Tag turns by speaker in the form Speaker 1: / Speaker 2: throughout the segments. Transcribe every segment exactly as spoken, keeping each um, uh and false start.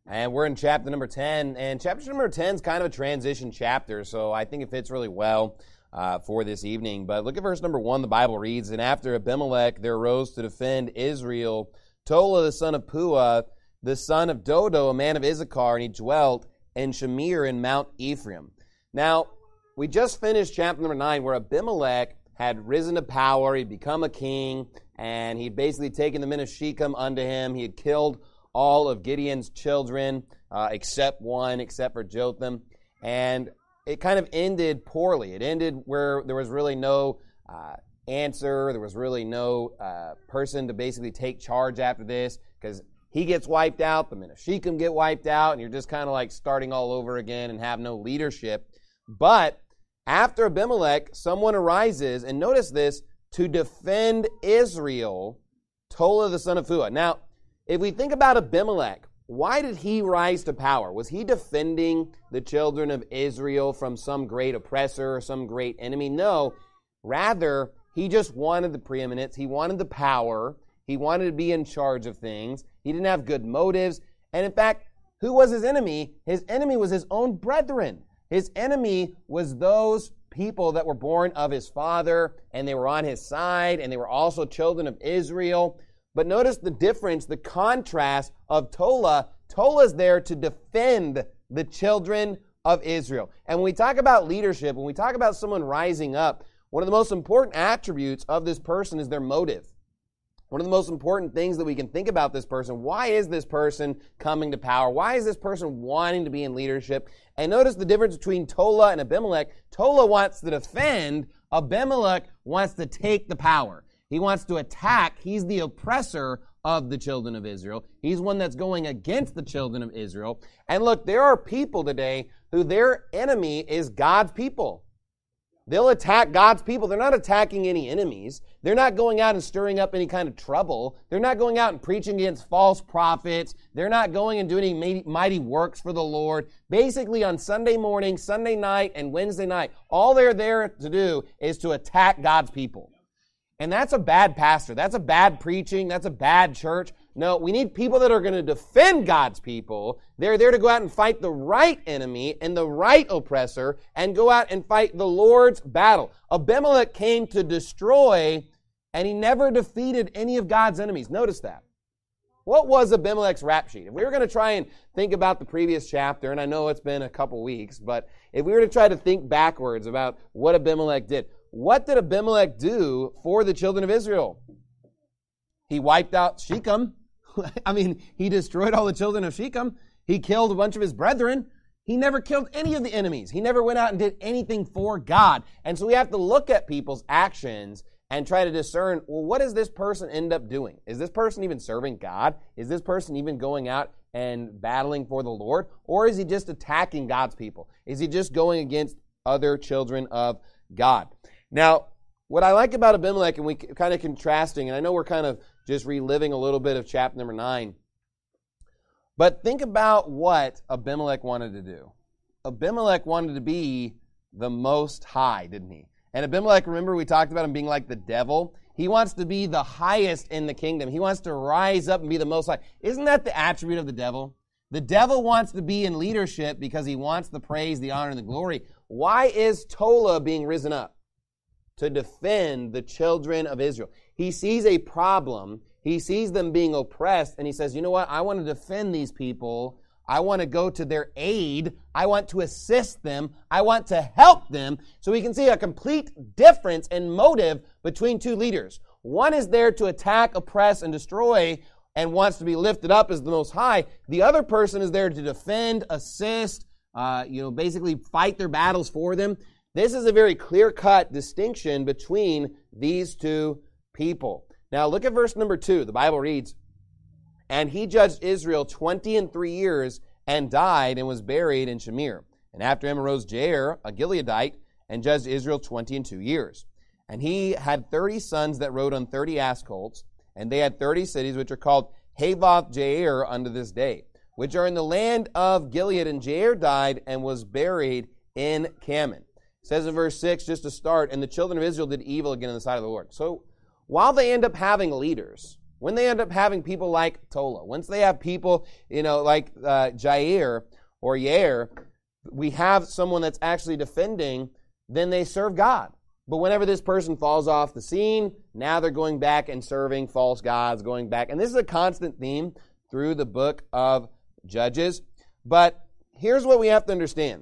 Speaker 1: And we're in chapter number ten, and chapter number ten is kind of a transition chapter, so I think it fits really well uh, for this evening. But look at verse number one, the Bible reads, "And after Abimelech there arose to defend Israel Tola the son of Puah, the son of Dodo, a man of Issachar, and he dwelt in Shamir in Mount Ephraim." Now, we just finished chapter number nine, where Abimelech had risen to power, he'd become a king, and he'd basically taken the men of Shechem unto him. He had killed all of Gideon's children, uh, except one, except for Jotham. And it kind of ended poorly. It ended where there was really no uh, answer. There was really no uh, person to basically take charge after this, because he gets wiped out, the men of Shechem get wiped out, and you're just kind of like starting all over again and have no leadership. But after Abimelech, someone arises, and notice this, to defend Israel, Tola the son of Puah. Now, if we think about Abimelech, why did he rise to power? Was he defending the children of Israel from some great oppressor or some great enemy? No. Rather, he just wanted the preeminence. He wanted the power. He wanted to be in charge of things. He didn't have good motives. And in fact, who was his enemy? His enemy was his own brethren. His enemy was those people that were born of his father, and they were on his side, and they were also children of Israel. But notice the difference, the contrast of Tola. Tola's there to defend the children of Israel. And when we talk about leadership, when we talk about someone rising up, one of the most important attributes of this person is their motive. One of the most important things that we can think about this person, why is this person coming to power? Why is this person wanting to be in leadership? And notice the difference between Tola and Abimelech. Tola wants to defend. Abimelech wants to take the power. He wants to attack. He's the oppressor of the children of Israel. He's one that's going against the children of Israel. And look, there are people today who their enemy is God's people. They'll attack God's people. They're not attacking any enemies. They're not going out and stirring up any kind of trouble. They're not going out and preaching against false prophets. They're not going and doing any mighty works for the Lord. Basically, on Sunday morning, Sunday night, and Wednesday night, all they're there to do is to attack God's people. And that's a bad pastor. That's a bad preaching. That's a bad church. No, we need people that are going to defend God's people. They're there to go out and fight the right enemy and the right oppressor and go out and fight the Lord's battle. Abimelech came to destroy, and he never defeated any of God's enemies. Notice that. What was Abimelech's rap sheet? If we were going to try and think about the previous chapter, and I know it's been a couple weeks, but if we were to try to think backwards about what Abimelech did, what did Abimelech do for the children of Israel? He wiped out Shechem. I mean, he destroyed all the children of Shechem. He killed a bunch of his brethren. He never killed any of the enemies. He never went out and did anything for God. And so we have to look at people's actions and try to discern, well, what does this person end up doing? Is this person even serving God? Is this person even going out and battling for the Lord? Or is he just attacking God's people? Is he just going against other children of God? Now, what I like about Abimelech, and we kind of contrasting, and I know we're kind of just reliving a little bit of chapter number nine, but think about what Abimelech wanted to do. Abimelech wanted to be the Most High, didn't he? And Abimelech, remember we talked about him being like the devil? He wants to be the highest in the kingdom. He wants to rise up and be the Most High. Isn't that the attribute of the devil? The devil wants to be in leadership because he wants the praise, the honor, and the glory. Why is Tola being risen up? To defend the children of Israel. He sees a problem. He sees them being oppressed, and he says, you know what? I want to defend these people. I want to go to their aid. I want to assist them. I want to help them. So we can see a complete difference in motive between two leaders. One is there to attack, oppress, and destroy, and wants to be lifted up as the Most High. The other person is there to defend, assist, uh, you know, basically fight their battles for them. This is a very clear-cut distinction between these two people. Now look at verse number two. The Bible reads, "And he judged Israel twenty and three years, and died, and was buried in Shamir. And after him arose Jair, a Gileadite, and judged Israel twenty and two years. And he had thirty sons that rode on thirty ass colts, and they had thirty cities, which are called Havoth Jair unto this day, which are in the land of Gilead. And Jair died, and was buried in Cammon." It says in verse six, just to start, "And the children of Israel did evil again in the sight of the Lord." So while they end up having leaders, when they end up having people like Tola, once they have people, you know, like uh, Jair or Yair, we have someone that's actually defending, then they serve God. But whenever this person falls off the scene, now they're going back and serving false gods, going back. And this is a constant theme through the book of Judges. But here's what we have to understand.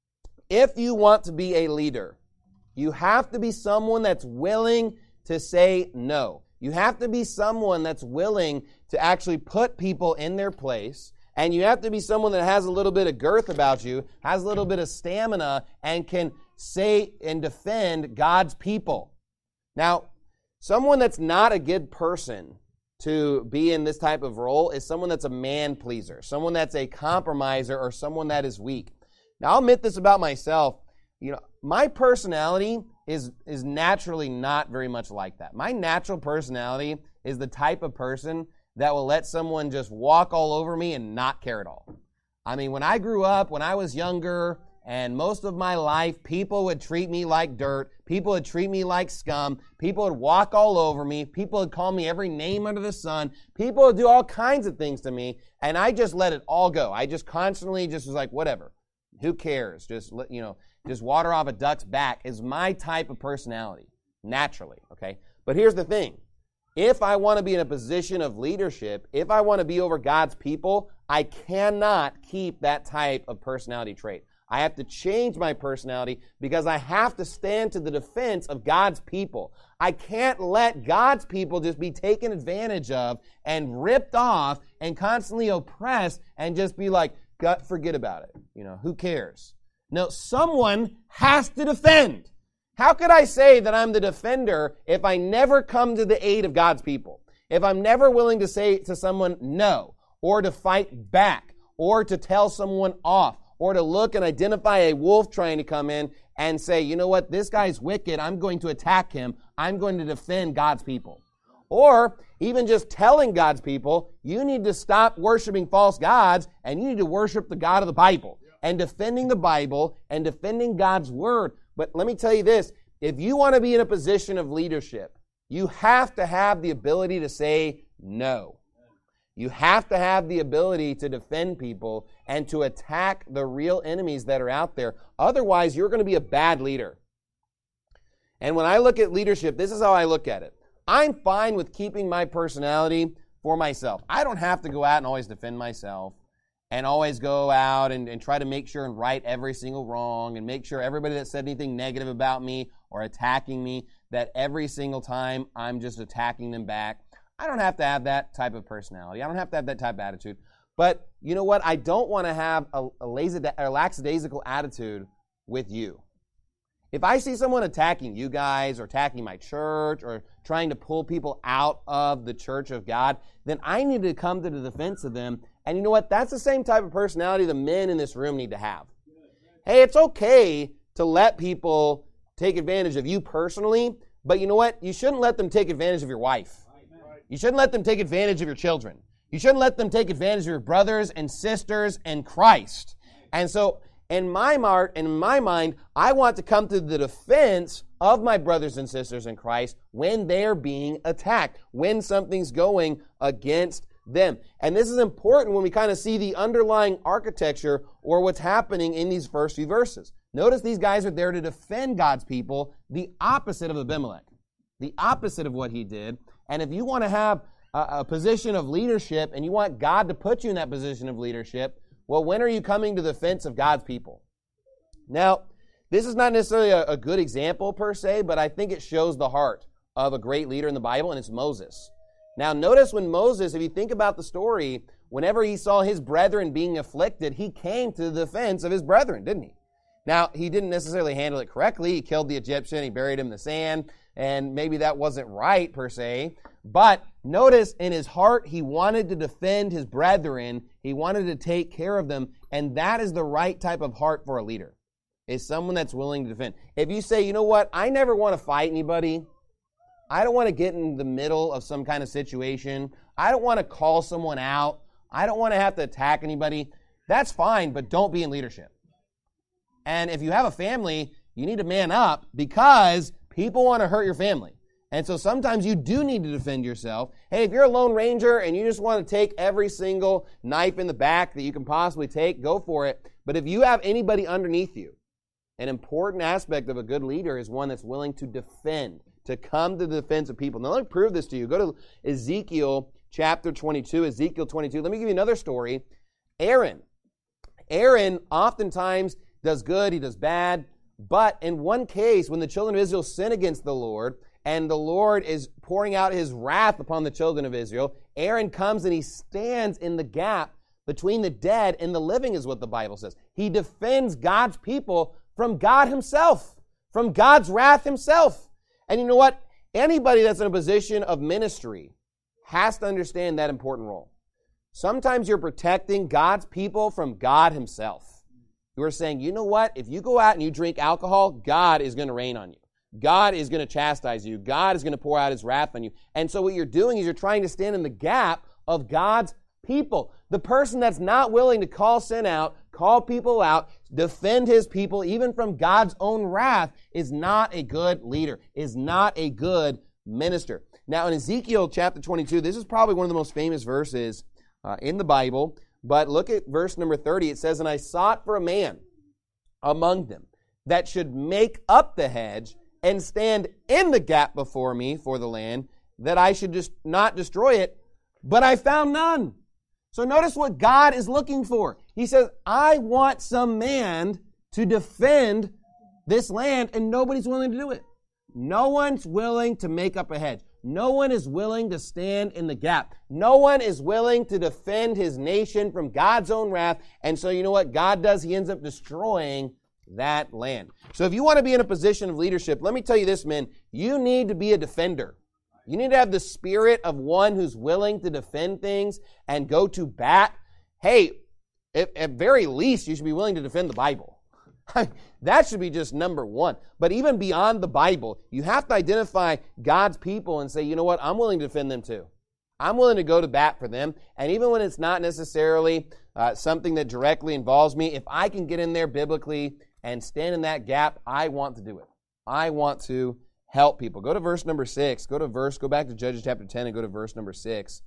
Speaker 1: If you want to be a leader, you have to be someone that's willing to say no. You have to be someone that's willing to actually put people in their place. And you have to be someone that has a little bit of girth about you, has a little bit of stamina, and can say and defend God's people. Now, someone that's not a good person to be in this type of role is someone that's a man pleaser, someone that's a compromiser, or someone that is weak. Now, I'll admit this about myself. You know, my personality is is naturally not very much like that. My natural personality is the type of person that will let someone just walk all over me and not care at all. I mean, when I grew up, when I was younger, and most of my life, people would treat me like dirt. People would treat me like scum. People would walk all over me. People would call me every name under the sun. People would do all kinds of things to me, and I just let it all go. I just constantly just was like, whatever. Who cares? Just, you know, just water off a duck's back is my type of personality, naturally, okay? But here's the thing. If I want to be in a position of leadership, if I want to be over God's people, I cannot keep that type of personality trait. I have to change my personality because I have to stand to the defense of God's people. I can't let God's people just be taken advantage of and ripped off and constantly oppressed and just be like, God, forget about it. You know, who cares? No, someone has to defend. How could I say that I'm the defender if I never come to the aid of God's people? If I'm never willing to say to someone no, or to fight back, or to tell someone off, or to look and identify a wolf trying to come in and say, you know what, this guy's wicked, I'm going to attack him, I'm going to defend God's people. Or even just telling God's people, you need to stop worshiping false gods and you need to worship the God of the Bible. And defending the Bible and defending God's word. But let me tell you this, if you want to be in a position of leadership, you have to have the ability to say no. You have to have the ability to defend people and to attack the real enemies that are out there. Otherwise, you're going to be a bad leader. And when I look at leadership, this is how I look at it. I'm fine with keeping my personality for myself. I don't have to go out and always defend myself and always go out and, and try to make sure and right every single wrong and make sure everybody that said anything negative about me or attacking me, that every single time I'm just attacking them back. I don't have to have that type of personality. I don't have to have that type of attitude. But you know what? I don't want to have a, a, lazy, a lackadaisical attitude with you. If I see someone attacking you guys or attacking my church or trying to pull people out of the church of God, then I need to come to the defense of them. And you know what? That's the same type of personality the men in this room need to have. Hey, it's okay to let people take advantage of you personally, but you know what? You shouldn't let them take advantage of your wife. You shouldn't let them take advantage of your children. You shouldn't let them take advantage of your brothers and sisters in Christ. And so, in my heart and in my mind, I want to come to the defense of my brothers and sisters in Christ when they're being attacked, when something's going against them. And this is important when we kind of see the underlying architecture or what's happening in these first few verses. Notice these guys are there to defend God's people, the opposite of Abimelech, the opposite of what he did. And if you want to have a, a position of leadership and you want God to put you in that position of leadership, well, when are you coming to the defense of God's people? Now, this is not necessarily a, a good example per se, but I think it shows the heart of a great leader in the Bible, and it's Moses. Now, notice when Moses, if you think about the story, whenever he saw his brethren being afflicted, he came to the defense of his brethren, didn't he? Now, he didn't necessarily handle it correctly. He killed the Egyptian, he buried him in the sand, and maybe that wasn't right per se. But notice in his heart, he wanted to defend his brethren. He wanted to take care of them. And that is the right type of heart for a leader, is someone that's willing to defend. If you say, you know what, I never want to fight anybody. I don't want to get in the middle of some kind of situation. I don't want to call someone out. I don't want to have to attack anybody. That's fine, but don't be in leadership. And if you have a family, you need to man up because people want to hurt your family. And so sometimes you do need to defend yourself. Hey, if you're a Lone Ranger and you just want to take every single knife in the back that you can possibly take, go for it. But if you have anybody underneath you, an important aspect of a good leader is one that's willing to defend, to come to the defense of people. Now let me prove this to you. Go to Ezekiel chapter twenty-two, Ezekiel twenty-two. Let me give you another story. Aaron. Aaron oftentimes does good, he does bad. But in one case, when the children of Israel sin against the Lord, and the Lord is pouring out his wrath upon the children of Israel, Aaron comes and he stands in the gap between the dead and the living, is what the Bible says. He defends God's people from God himself, from God's wrath himself. And you know what? Anybody that's in a position of ministry has to understand that important role. Sometimes you're protecting God's people from God himself. You are saying, you know what? If you go out and you drink alcohol, God is going to rain on you. God is going to chastise you. God is going to pour out his wrath on you. And so what you're doing is you're trying to stand in the gap of God's people. The person that's not willing to call sin out, call people out, defend his people even from God's own wrath is not a good leader, is not a good minister. Now in Ezekiel chapter twenty-two, this is probably one of the most famous verses uh, in the Bible, but look at verse number thirty. It says, "And I sought for a man among them that should make up the hedge and stand in the gap before me for the land, that I should just not destroy it, but I found none." So notice what God is looking for. He says, I want some man to defend this land, and nobody's willing to do it. No one's willing to make up a hedge. No one is willing to stand in the gap. No one is willing to defend his nation from God's own wrath. And so you know what God does? He ends up destroying that land. So if you want to be in a position of leadership, let me tell you this, men, you need to be a defender. You need to have the spirit of one who's willing to defend things and go to bat. Hey, at, at very least, you should be willing to defend the Bible. That should be just number one. But even beyond the Bible, you have to identify God's people and say, you know what, I'm willing to defend them too. I'm willing to go to bat for them. And even when it's not necessarily uh, something that directly involves me, if I can get in there biblically and stand in that gap, I want to do it. I want to help people. Go to verse number six. Go to verse, go back to Judges chapter ten and go to verse number six.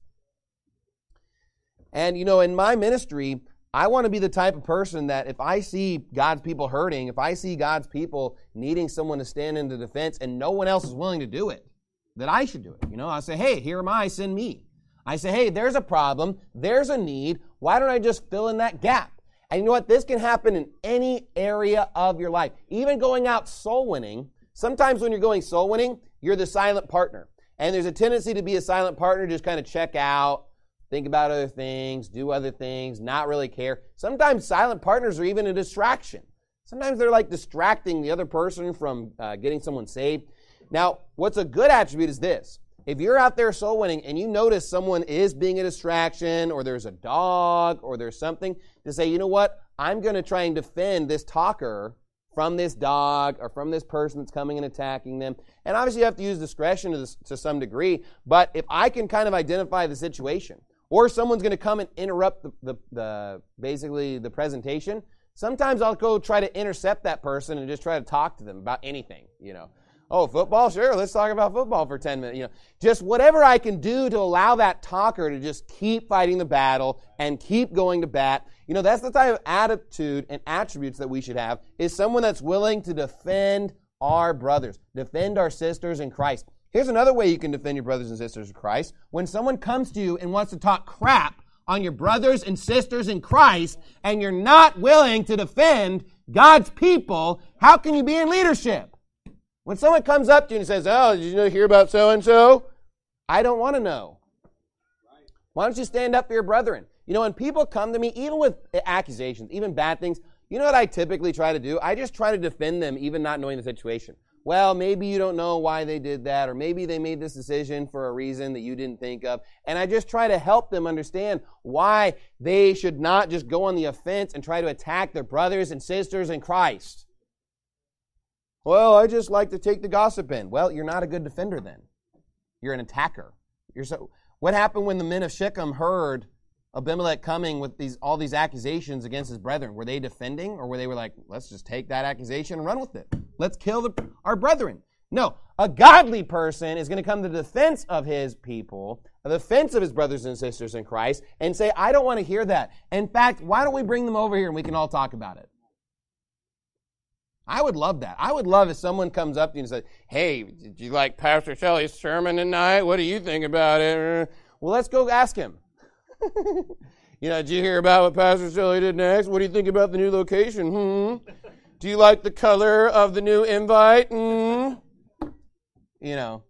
Speaker 1: And, you know, in my ministry, I want to be the type of person that if I see God's people hurting, if I see God's people needing someone to stand in the defense and no one else is willing to do it, that I should do it. You know, I say, hey, here am I, send me. I say, hey, there's a problem, there's a need, why don't I just fill in that gap? And you know what? This can happen in any area of your life. Even going out soul winning, sometimes when you're going soul winning, you're the silent partner. And there's a tendency to be a silent partner, just kind of check out, think about other things, do other things, not really care. Sometimes silent partners are even a distraction. Sometimes they're like distracting the other person from uh, getting someone saved. Now, what's a good attribute is this. If you're out there soul winning and you notice someone is being a distraction or there's a dog or there's something, to say, you know what, I'm going to try and defend this talker from this dog or from this person that's coming and attacking them. And obviously you have to use discretion to, this, to some degree, but if I can kind of identify the situation, or someone's going to come and interrupt the, the, the basically the presentation, sometimes I'll go try to intercept that person and just try to talk to them about anything, you know. Oh, football? Sure, let's talk about football for ten minutes. You know, just whatever I can do to allow that talker to just keep fighting the battle and keep going to bat. You know, that's the type of attitude and attributes that we should have, is someone that's willing to defend our brothers, defend our sisters in Christ. Here's another way you can defend your brothers and sisters in Christ. When someone comes to you and wants to talk crap on your brothers and sisters in Christ, and you're not willing to defend God's people, how can you be in leadership? When someone comes up to you and says, oh, did you hear about so-and-so? I don't want to know. Why don't you stand up for your brethren? You know, when people come to me, even with accusations, even bad things, you know what I typically try to do? I just try to defend them, even not knowing the situation. Well, maybe you don't know why they did that, or maybe they made this decision for a reason that you didn't think of. And I just try to help them understand why they should not just go on the offense and try to attack their brothers and sisters in Christ. Well, I just like to take the gossip in. Well, you're not a good defender then. You're an attacker. You're so. What happened when the men of Shechem heard Abimelech coming with these all these accusations against his brethren? Were they defending, or were they were like, let's just take that accusation and run with it? Let's kill the, our brethren. No, a godly person is going to come to the defense of his people, the defense of his brothers and sisters in Christ, and say, I don't want to hear that. In fact, why don't we bring them over here and we can all talk about it? I would love that. I would love if someone comes up to you and says, hey, did you like Pastor Shelley's sermon tonight? What do you think about it? Well, let's go ask him. You know, did you hear about what Pastor Shelley did next? What do you think about the new location? Hmm? Do you like the color of the new invite? Hmm? You know,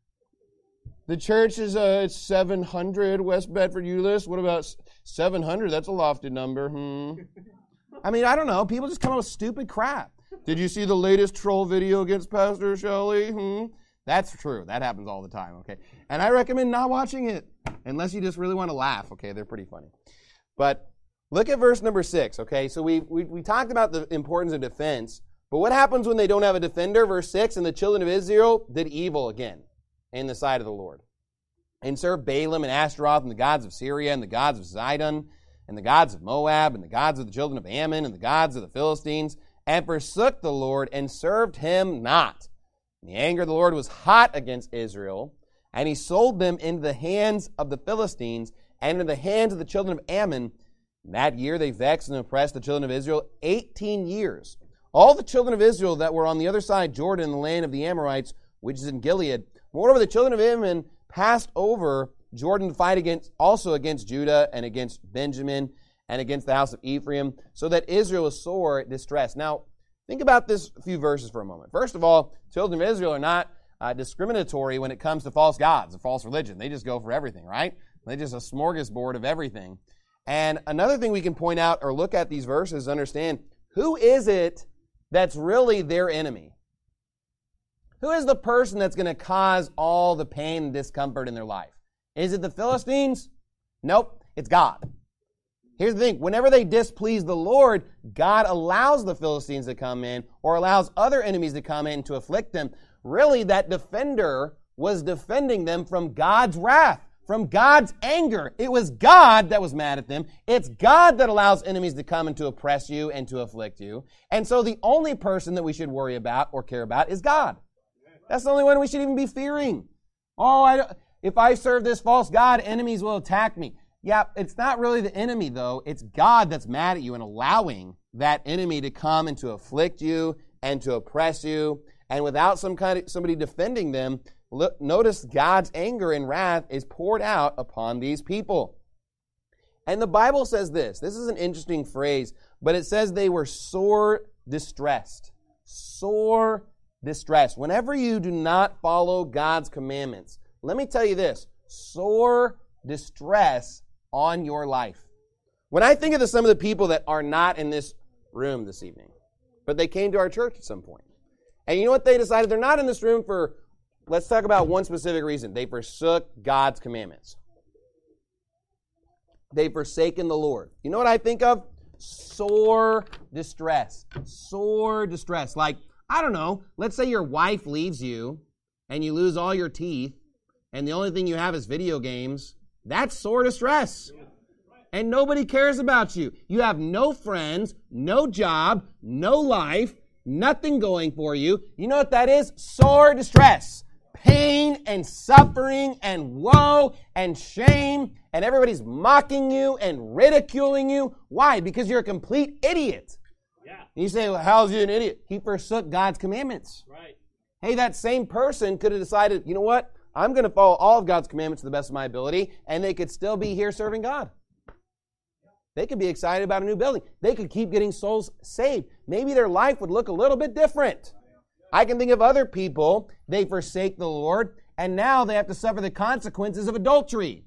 Speaker 1: the church is uh, it's seven hundred West Bedford Euless. What about seven hundred? That's a lofty number. Hmm. I mean, I don't know. People just come up with stupid crap. Did you see the latest troll video against Pastor Shelley? Hmm. That's true. That happens all the time. Okay, and I recommend not watching it unless you just really want to laugh. Okay, they're pretty funny. But look at verse number six. Okay, so we we we talked about the importance of defense. But what happens when they don't have a defender? Verse six, and the children of Israel did evil again in the sight of the Lord, and served Balaam and Ashtaroth and the gods of Syria and the gods of Zidon and the gods of Moab and the gods of the children of Ammon and the gods of the Philistines, and forsook the Lord and served him not. And the anger of the Lord was hot against Israel, and he sold them into the hands of the Philistines and into the hands of the children of Ammon. And that year they vexed and oppressed the children of Israel eighteen years. All the children of Israel that were on the other side Jordan in the land of the Amorites, which is in Gilead. Moreover, the children of Ammon passed over Jordan to fight against, also against Judah and against Benjamin and against the house of Ephraim, so that Israel was sore distressed. Now, think about this few verses for a moment. First of all, children of Israel are not uh, discriminatory when it comes to false gods, a false religion. They just go for everything, right? They're just a smorgasbord of everything. And another thing we can point out or look at these verses, understand, who is it that's really their enemy? Who is the person that's going to cause all the pain and discomfort in their life? Is it the Philistines? Nope, it's God. Here's the thing. Whenever they displease the Lord, God allows the Philistines to come in or allows other enemies to come in to afflict them. Really, that defender was defending them from God's wrath, from God's anger. It was God that was mad at them. It's God that allows enemies to come and to oppress you and to afflict you. And so the only person that we should worry about or care about is God. That's the only one we should even be fearing. Oh, I don't, if I serve this false god, enemies will attack me. Yeah, it's not really the enemy, though. It's God that's mad at you and allowing that enemy to come and to afflict you and to oppress you. And without some kind of somebody defending them, look, notice God's anger and wrath is poured out upon these people. And the Bible says this. This is an interesting phrase, but it says they were sore distressed. Sore distressed. Whenever you do not follow God's commandments, let me tell you this, sore distress on your life. When I think of the, some of the people that are not in this room this evening, but they came to our church at some point, and you know what they decided? They're not in this room for, let's talk about one specific reason. They forsook God's commandments. They've forsaken the Lord. You know what I think of? Sore distress. Sore distress. Like, I don't know, let's say your wife leaves you and you lose all your teeth and the only thing you have is video games. That's sore distress. And nobody cares about you. You have no friends, no job, no life, nothing going for you. You know what that is? Sore distress. Pain and suffering and woe and shame, and everybody's mocking you and ridiculing you. Why? Because you're a complete idiot. Yeah. You say, well, how's he an idiot? He forsook God's commandments. Right. Hey, that same person could have decided, you know what? I'm going to follow all of God's commandments to the best of my ability, and they could still be here serving God. They could be excited about a new building. They could keep getting souls saved. Maybe their life would look a little bit different. I can think of other people, they forsake the Lord, and now they have to suffer the consequences of adultery.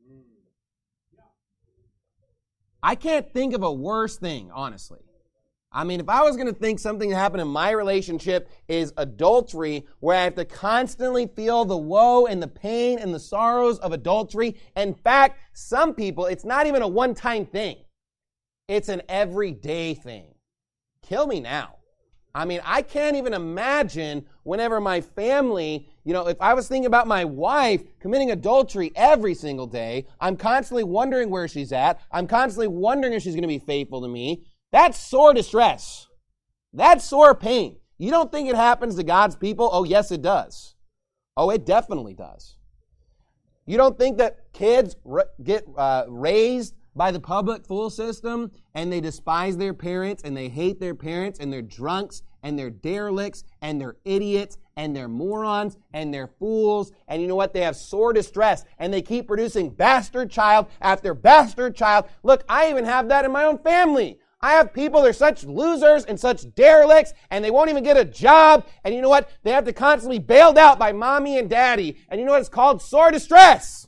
Speaker 1: I can't think of a worse thing, honestly. I mean, if I was going to think something that happened in my relationship is adultery, where I have to constantly feel the woe and the pain and the sorrows of adultery. In fact, some people, it's not even a one-time thing. It's an everyday thing. Kill me now. I mean, I can't even imagine whenever my family, you know, if I was thinking about my wife committing adultery every single day, I'm constantly wondering where she's at. I'm constantly wondering if she's going to be faithful to me. That's sore distress. That's sore pain. You don't think it happens to God's people? Oh, yes, it does. Oh, it definitely does. You don't think that kids get uh, raised by the public school system and they despise their parents and they hate their parents and they're drunks and they're derelicts and they're idiots and they're morons and they're fools, and you know what? They have sore distress and they keep producing bastard child after bastard child. Look, I even have that in my own family. I have people that are such losers and such derelicts, and they won't even get a job. And you know what? They have to constantly be bailed out by mommy and daddy. And you know what? It's called sore distress.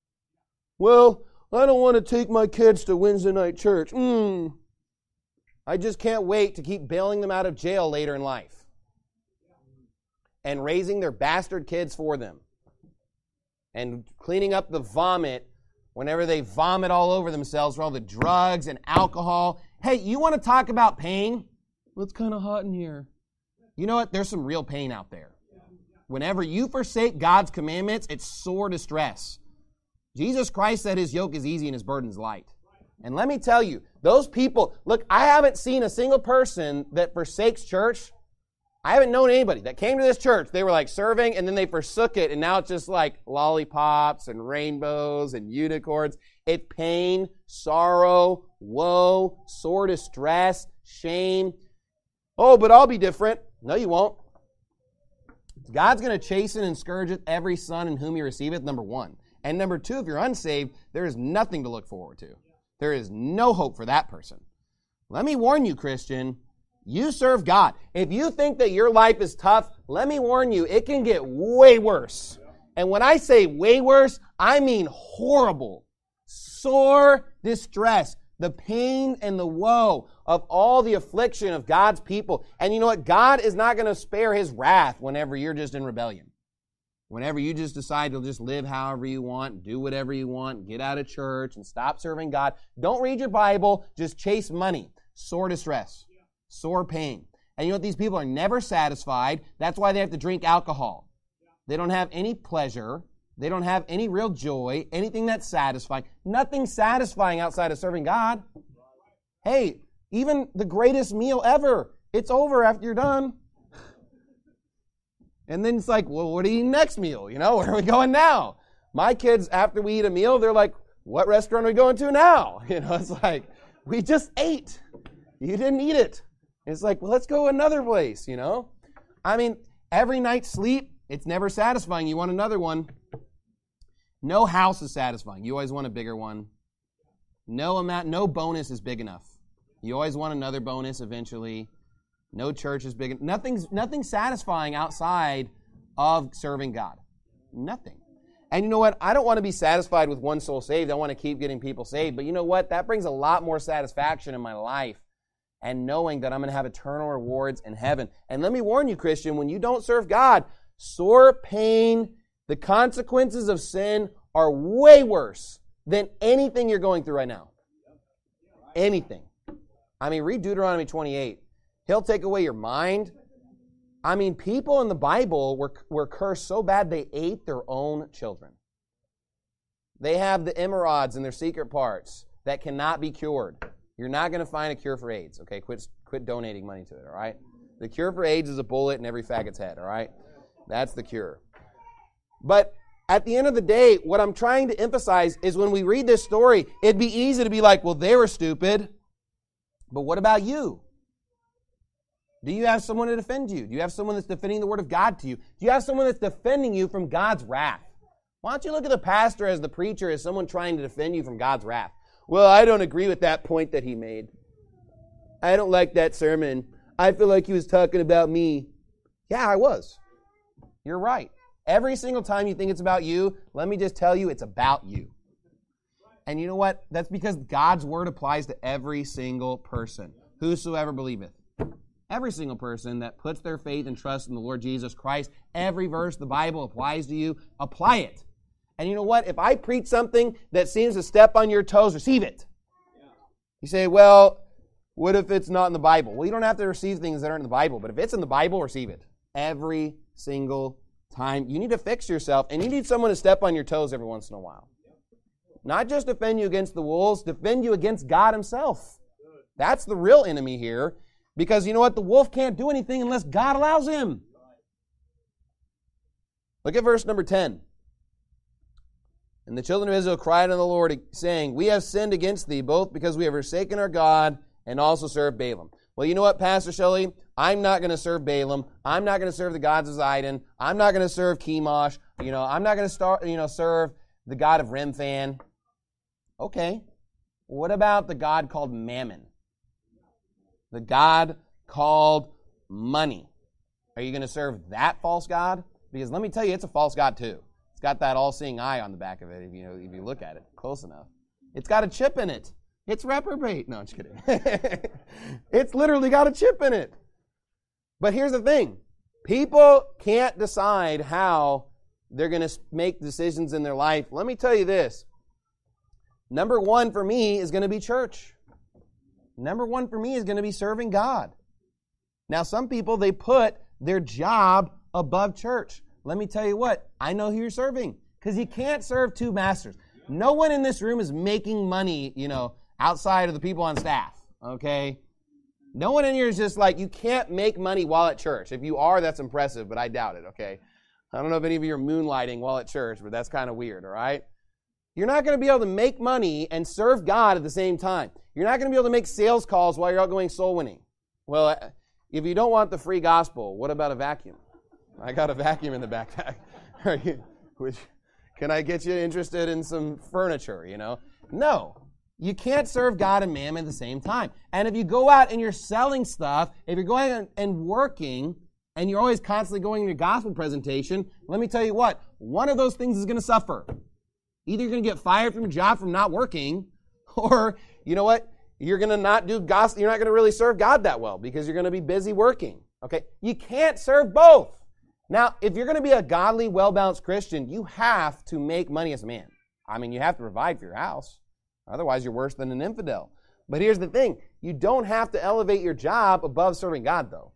Speaker 1: Well, I don't want to take my kids to Wednesday night church. Mm. I just can't wait to keep bailing them out of jail later in life and raising their bastard kids for them and cleaning up the vomit whenever they vomit all over themselves for all the drugs and alcohol. Hey, you want to talk about pain? Well, it's kind of hot in here. You know what? There's some real pain out there. Whenever you forsake God's commandments, it's sore distress. Jesus Christ said his yoke is easy and his burden is light. And let me tell you, those people, look, I haven't seen a single person that forsakes church. I haven't known anybody that came to this church. They were like serving and then they forsook it, and now it's just like lollipops and rainbows and unicorns. It's pain, sorrow, woe, sore distress, shame. Oh, but I'll be different. No, you won't. God's going to chasten and scourge every son in whom he receiveth, number one. And number two, if you're unsaved, there is nothing to look forward to. There is no hope for that person. Let me warn you, Christian, you serve God. If you think that your life is tough, let me warn you, it can get way worse. And when I say way worse, I mean horrible, sore distress, the pain and the woe of all the affliction of God's people. And you know what? God is not going to spare his wrath whenever you're just in rebellion. Whenever you just decide to just live however you want, do whatever you want, get out of church and stop serving God. Don't read your Bible, just chase money. Sore distress, sore pain. And you know what? These people are never satisfied. That's why they have to drink alcohol. They don't have any pleasure. They don't have any real joy, anything that's satisfying. Nothing satisfying outside of serving God. Hey, even the greatest meal ever, it's over after you're done. And then it's like, well, what do you eat next meal? You know, where are we going now? My kids, after we eat a meal, they're like, what restaurant are we going to now? You know, it's like, we just ate. You didn't eat it. It's like, well, let's go another place, you know? I mean, every night's sleep, it's never satisfying. You want another one. No house is satisfying. You always want a bigger one. No amount, no bonus is big enough. You always want another bonus eventually. No church is big enough. Nothing's, nothing satisfying outside of serving God. Nothing. And you know what? I don't want to be satisfied with one soul saved. I want to keep getting people saved. But you know what? That brings a lot more satisfaction in my life, and knowing that I'm going to have eternal rewards in heaven. And let me warn you, Christian, when you don't serve God, sore pain, the consequences of sin are way worse than anything you're going through right now. Anything. I mean, read Deuteronomy twenty-eight. He'll take away your mind. I mean, people in the Bible were, were cursed so bad they ate their own children. They have the emerods in their secret parts that cannot be cured. You're not going to find a cure for AIDS, okay? Quit, quit donating money to it, all right? The cure for AIDS is a bullet in every faggot's head, all right? That's the cure. But at the end of the day, what I'm trying to emphasize is when we read this story, it'd be easy to be like, well, they were stupid. But what about you? Do you have someone to defend you? Do you have someone that's defending the Word of God to you? Do you have someone that's defending you from God's wrath? Why don't you look at the pastor as the preacher as someone trying to defend you from God's wrath? Well, I don't agree with that point that he made. I don't like that sermon. I feel like he was talking about me. Yeah, I was. You're right. Every single time you think it's about you, let me just tell you, it's about you. And you know what? That's because God's Word applies to every single person. Whosoever believeth. Every single person that puts their faith and trust in the Lord Jesus Christ, every verse the Bible applies to you, apply it. And you know what? If I preach something that seems to step on your toes, receive it. You say, well, what if it's not in the Bible? Well, you don't have to receive things that aren't in the Bible, but if it's in the Bible, receive it. Every single time. You need to fix yourself, and you need someone to step on your toes every once in a while. Not just defend you against the wolves, defend you against God himself. That's the real enemy here. Because you know what? The wolf can't do anything unless God allows him. Look at verse number ten. And the children of Israel cried unto the Lord, saying, We have sinned against thee, both because we have forsaken our God and also served Balaam. Well, you know what, Pastor Shelley? I'm not going to serve Balaam. I'm not going to serve the gods of Zidon. I'm not going to serve Chemosh. You know, I'm not going to start, you know, serve the god of Remphan. Okay. What about the god called Mammon? The god called money. Are you going to serve that false god? Because let me tell you, it's a false god too. It's got that all-seeing eye on the back of it, if you know, if you look at it close enough. It's got a chip in it. It's reprobate. No, I'm just kidding. It's literally got a chip in it. But here's the thing. People can't decide how they're going to make decisions in their life. Let me tell you this. Number one for me is going to be church. Number one for me is going to be serving God. Now, some people, they put their job above church. Let me tell you what. I know who you're serving. Because you can't serve two masters. No one in this room is making money, you know, outside of the people on staff. Okay? No one in here is just like, you can't make money while at church. If you are, that's impressive, but I doubt it, okay? I don't know if any of you are moonlighting while at church, but that's kind of weird, all right? You're not going to be able to make money and serve God at the same time. You're not going to be able to make sales calls while you're out going soul winning. Well, if you don't want the free gospel, what about a vacuum? I got a vacuum in the backpack. Which, can I get you interested in some furniture, you know? No. You can't serve God and mammon at the same time. And if you go out and you're selling stuff, if you're going and working, and you're always constantly going to your gospel presentation, let me tell you what, one of those things is going to suffer. Either you're going to get fired from your job from not working, or, you know what, you're going to not do gospel, you're not going to really serve God that well because you're going to be busy working. Okay? You can't serve both. Now, if you're going to be a godly, well-balanced Christian, you have to make money as a man. I mean, you have to provide for your house. Otherwise, you're worse than an infidel. But here's the thing. You don't have to elevate your job above serving God, though.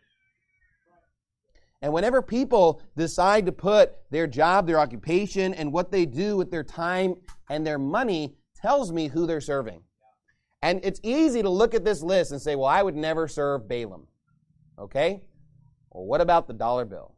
Speaker 1: And whenever people decide to put their job, their occupation, and what they do with their time and their money tells me who they're serving. And it's easy to look at this list and say, well, I would never serve Balaam. Okay? Well, what about the dollar bill?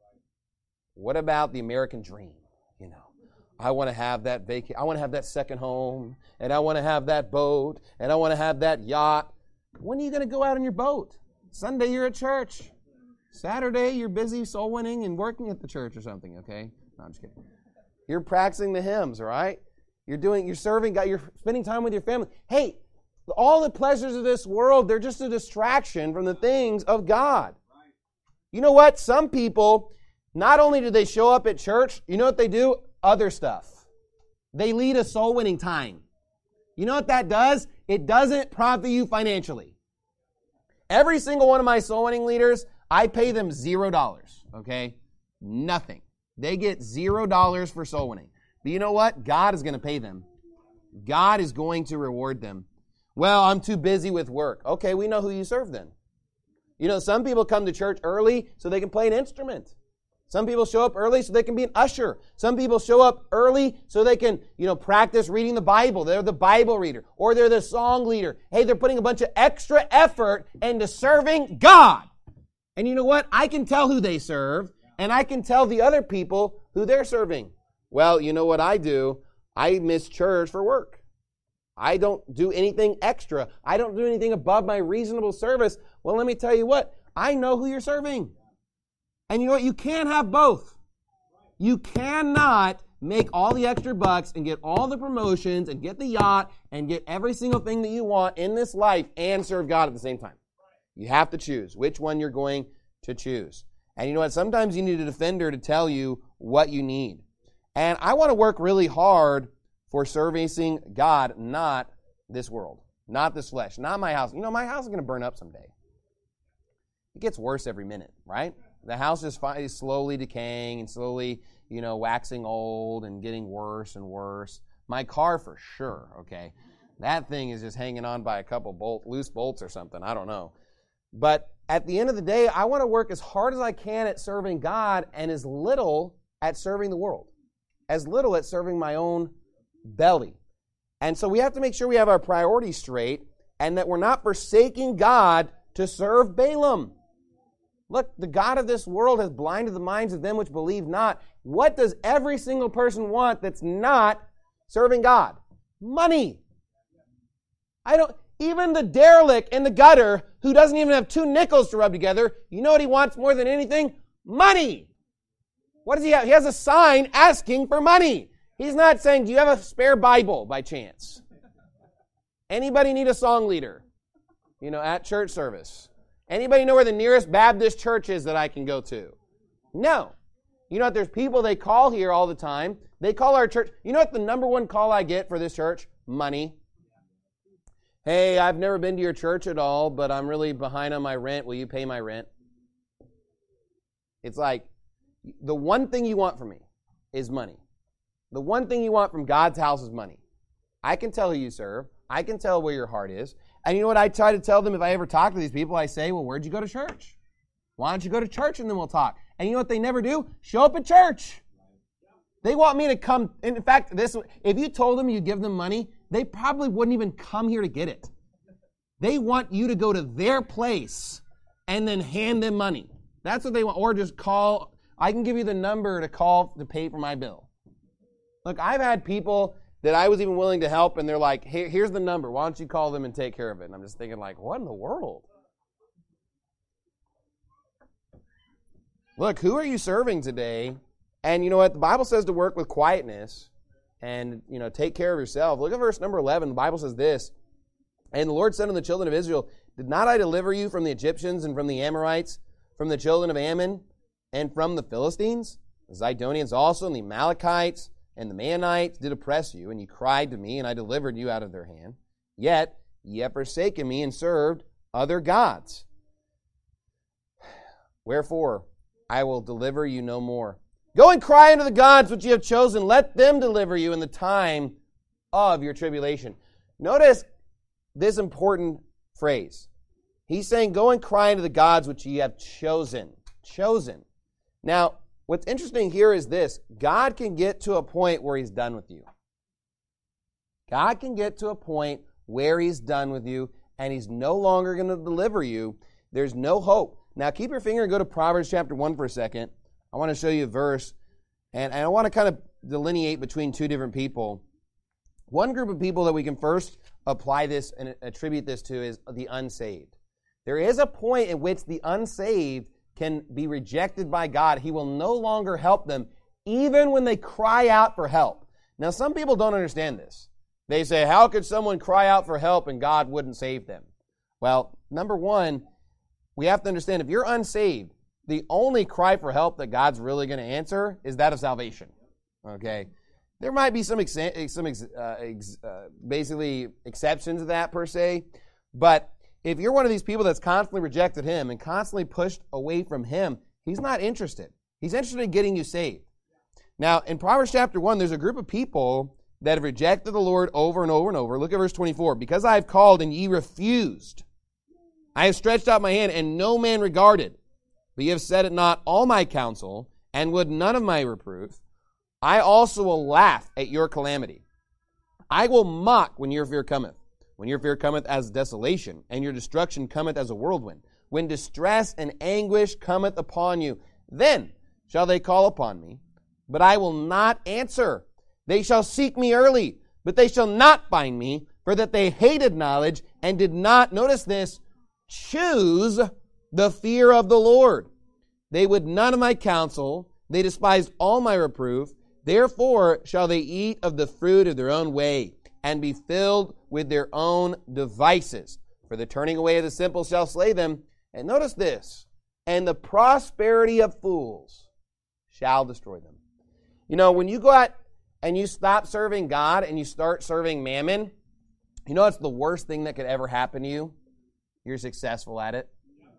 Speaker 1: What about the American dream? You know, I want to have that vacation. I want to have that second home, and I want to have that boat, and I want to have that yacht. When are you going to go out on your boat? Sunday you're at church. Saturday you're busy soul winning and working at the church or something, okay? No, I'm just kidding. You're practicing the hymns, all right? You're doing, you're serving God, you're spending time with your family. Hey, all the pleasures of this world, they're just a distraction from the things of God. You know what? Some people, not only do they show up at church, you know what they do? Other stuff. They lead a soul winning time. You know what that does? It doesn't profit you financially. Every single one of my soul winning leaders, I pay them zero dollars, okay? Nothing. They get zero dollars for soul winning. But you know what? God is going to pay them. God is going to reward them. Well, I'm too busy with work. Okay, we know who you serve then. You know, some people come to church early so they can play an instrument. Some people show up early so they can be an usher. Some people show up early so they can, you know, practice reading the Bible. They're the Bible reader or they're the song leader. Hey, they're putting a bunch of extra effort into serving God. And you know what? I can tell who they serve, and I can tell the other people who they're serving. Well, you know what I do? I miss church for work. I don't do anything extra. I don't do anything above my reasonable service. Well, let me tell you what. I know who you're serving. And you know what? You can't have both. You cannot make all the extra bucks and get all the promotions and get the yacht and get every single thing that you want in this life and serve God at the same time. You have to choose which one you're going to choose. And you know what? Sometimes you need a defender to tell you what you need. And I want to work really hard for servicing God, not this world, not this flesh, not my house. You know, my house is going to burn up someday. It gets worse every minute, right? The house is slowly decaying and slowly, you know, waxing old and getting worse and worse. My car for sure, okay? That thing is just hanging on by a couple bolt, loose bolts or something. I don't know. But at the end of the day, I want to work as hard as I can at serving God and as little at serving the world, as little at serving my own belly. And so we have to make sure we have our priorities straight and that we're not forsaking God to serve Balaam. Look, the God of this world has blinded the minds of them which believe not. What does every single person want that's not serving God? Money. I don't, even the derelict in the gutter who doesn't even have two nickels to rub together, you know what he wants more than anything? Money. What does he have? He has a sign asking for money. He's not saying, do you have a spare Bible by chance? Anybody need a song leader? You know, at church service. Anybody know where the nearest Baptist church is that I can go to? No. You know what? There's people they call here all the time. They call our church. You know what the number one call I get for this church? Money. Hey, I've never been to your church at all, but I'm really behind on my rent. Will you pay my rent? It's like, the one thing you want from me is money. The one thing you want from God's house is money. I can tell who you serve. I can tell where your heart is. And you know what I try to tell them if I ever talk to these people? I say, well, where'd you go to church? Why don't you go to church and then we'll talk? And you know what they never do? Show up at church. They want me to come. In fact, this if you told them you'd give them money, they probably wouldn't even come here to get it. They want you to go to their place and then hand them money. That's what they want. Or just call. I can give you the number to call to pay for my bill. Look, I've had people that I was even willing to help, and they're like, hey, here's the number. Why don't you call them and take care of it? And I'm just thinking, like, what in the world? Look, who are you serving today? And you know what? The Bible says to work with quietness and, you know, take care of yourself. Look at verse number eleven. The Bible says this, and the Lord said unto the children of Israel, did not I deliver you from the Egyptians and from the Amorites, from the children of Ammon, and from the Philistines? The Zidonians also, and the Amalekites, and the Maonites did oppress you, and you cried to me, and I delivered you out of their hand. Yet ye have forsaken me and served other gods. Wherefore I will deliver you no more. Go and cry unto the gods which ye have chosen. Let them deliver you in the time of your tribulation. Notice this important phrase. He's saying, go and cry unto the gods which ye have chosen. Chosen. Now, what's interesting here is this. God can get to a point where he's done with you. God can get to a point where he's done with you and he's no longer going to deliver you. There's no hope. Now, keep your finger and go to Proverbs chapter one for a second. I want to show you a verse, and, and I want to kind of delineate between two different people. One group of people that we can first apply this and attribute this to is the unsaved. There is a point at which the unsaved can be rejected by God. He will no longer help them, even when they cry out for help. Now, some people don't understand this. They say, how could someone cry out for help and God wouldn't save them? Well, number one, we have to understand if you're unsaved, the only cry for help that God's really going to answer is that of salvation. Okay? There might be some, ex- some ex- uh, ex- uh, basically exceptions to that per se, but if you're one of these people that's constantly rejected him and constantly pushed away from him, he's not interested. He's interested in getting you saved. Now, in Proverbs chapter one, there's a group of people that have rejected the Lord over and over and over. Look at verse twenty-four. Because I have called and ye refused. I have stretched out my hand and no man regarded. But ye have said it not all my counsel and would none of my reproof. I also will laugh at your calamity. I will mock when your fear cometh. When your fear cometh as desolation, and your destruction cometh as a whirlwind. When distress and anguish cometh upon you, then shall they call upon me, but I will not answer. They shall seek me early, but they shall not find me, for that they hated knowledge, and did not, notice this, choose the fear of the Lord. They would none of my counsel, they despised all my reproof, therefore shall they eat of the fruit of their own way, and be filled with their own devices. For the turning away of the simple shall slay them. And notice this, and the prosperity of fools shall destroy them. You know, when you go out and you stop serving God and you start serving mammon, you know what's the worst thing that could ever happen to you? You're successful at it.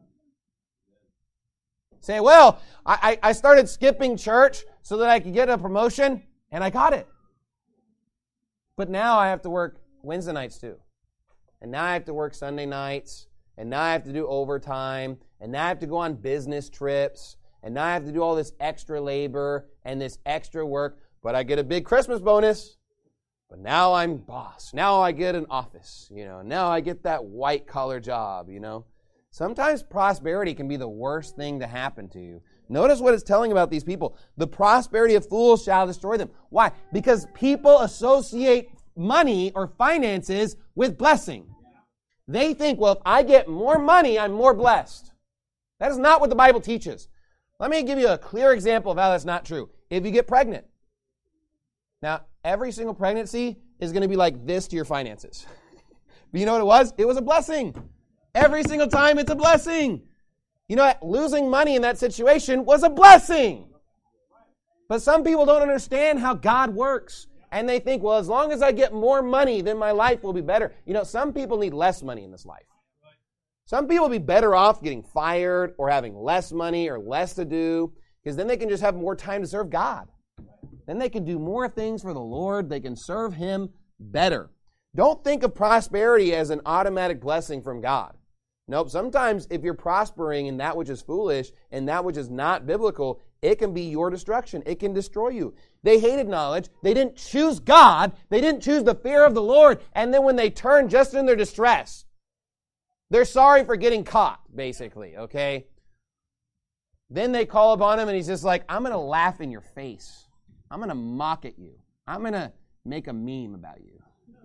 Speaker 1: Say, well, I, I started skipping church so that I could get a promotion, and I got it. But now I have to work Wednesday nights too. And now I have to work Sunday nights. And now I have to do overtime. And now I have to go on business trips. And now I have to do all this extra labor and this extra work. But I get a big Christmas bonus. But now I'm boss. Now I get an office. You know, now I get that white collar job, you know. Sometimes prosperity can be the worst thing to happen to you. Notice what it's telling about these people. The prosperity of fools shall destroy them. Why? Because people associate money or finances with blessing. They think, well, if I get more money, I'm more blessed. That is not what the Bible teaches. Let me give you a clear example of how that's not true. If you get pregnant. Now, every single pregnancy is going to be like this to your finances. But you know what it was? It was a blessing. Every single time it's a blessing. You know, losing money in that situation was a blessing. But some people don't understand how God works. And they think, well, as long as I get more money, then my life will be better. You know, some people need less money in this life. Some people will be better off getting fired or having less money or less to do, because then they can just have more time to serve God. Then they can do more things for the Lord. They can serve Him better. Don't think of prosperity as an automatic blessing from God. Nope. Sometimes if you're prospering in that which is foolish and that which is not biblical, it can be your destruction. It can destroy you. They hated knowledge. They didn't choose God. They didn't choose the fear of the Lord. And then when they turn just in their distress, they're sorry for getting caught, basically, okay? Then they call upon Him and He's just like, I'm going to laugh in your face. I'm going to mock at you. I'm going to make a meme about you.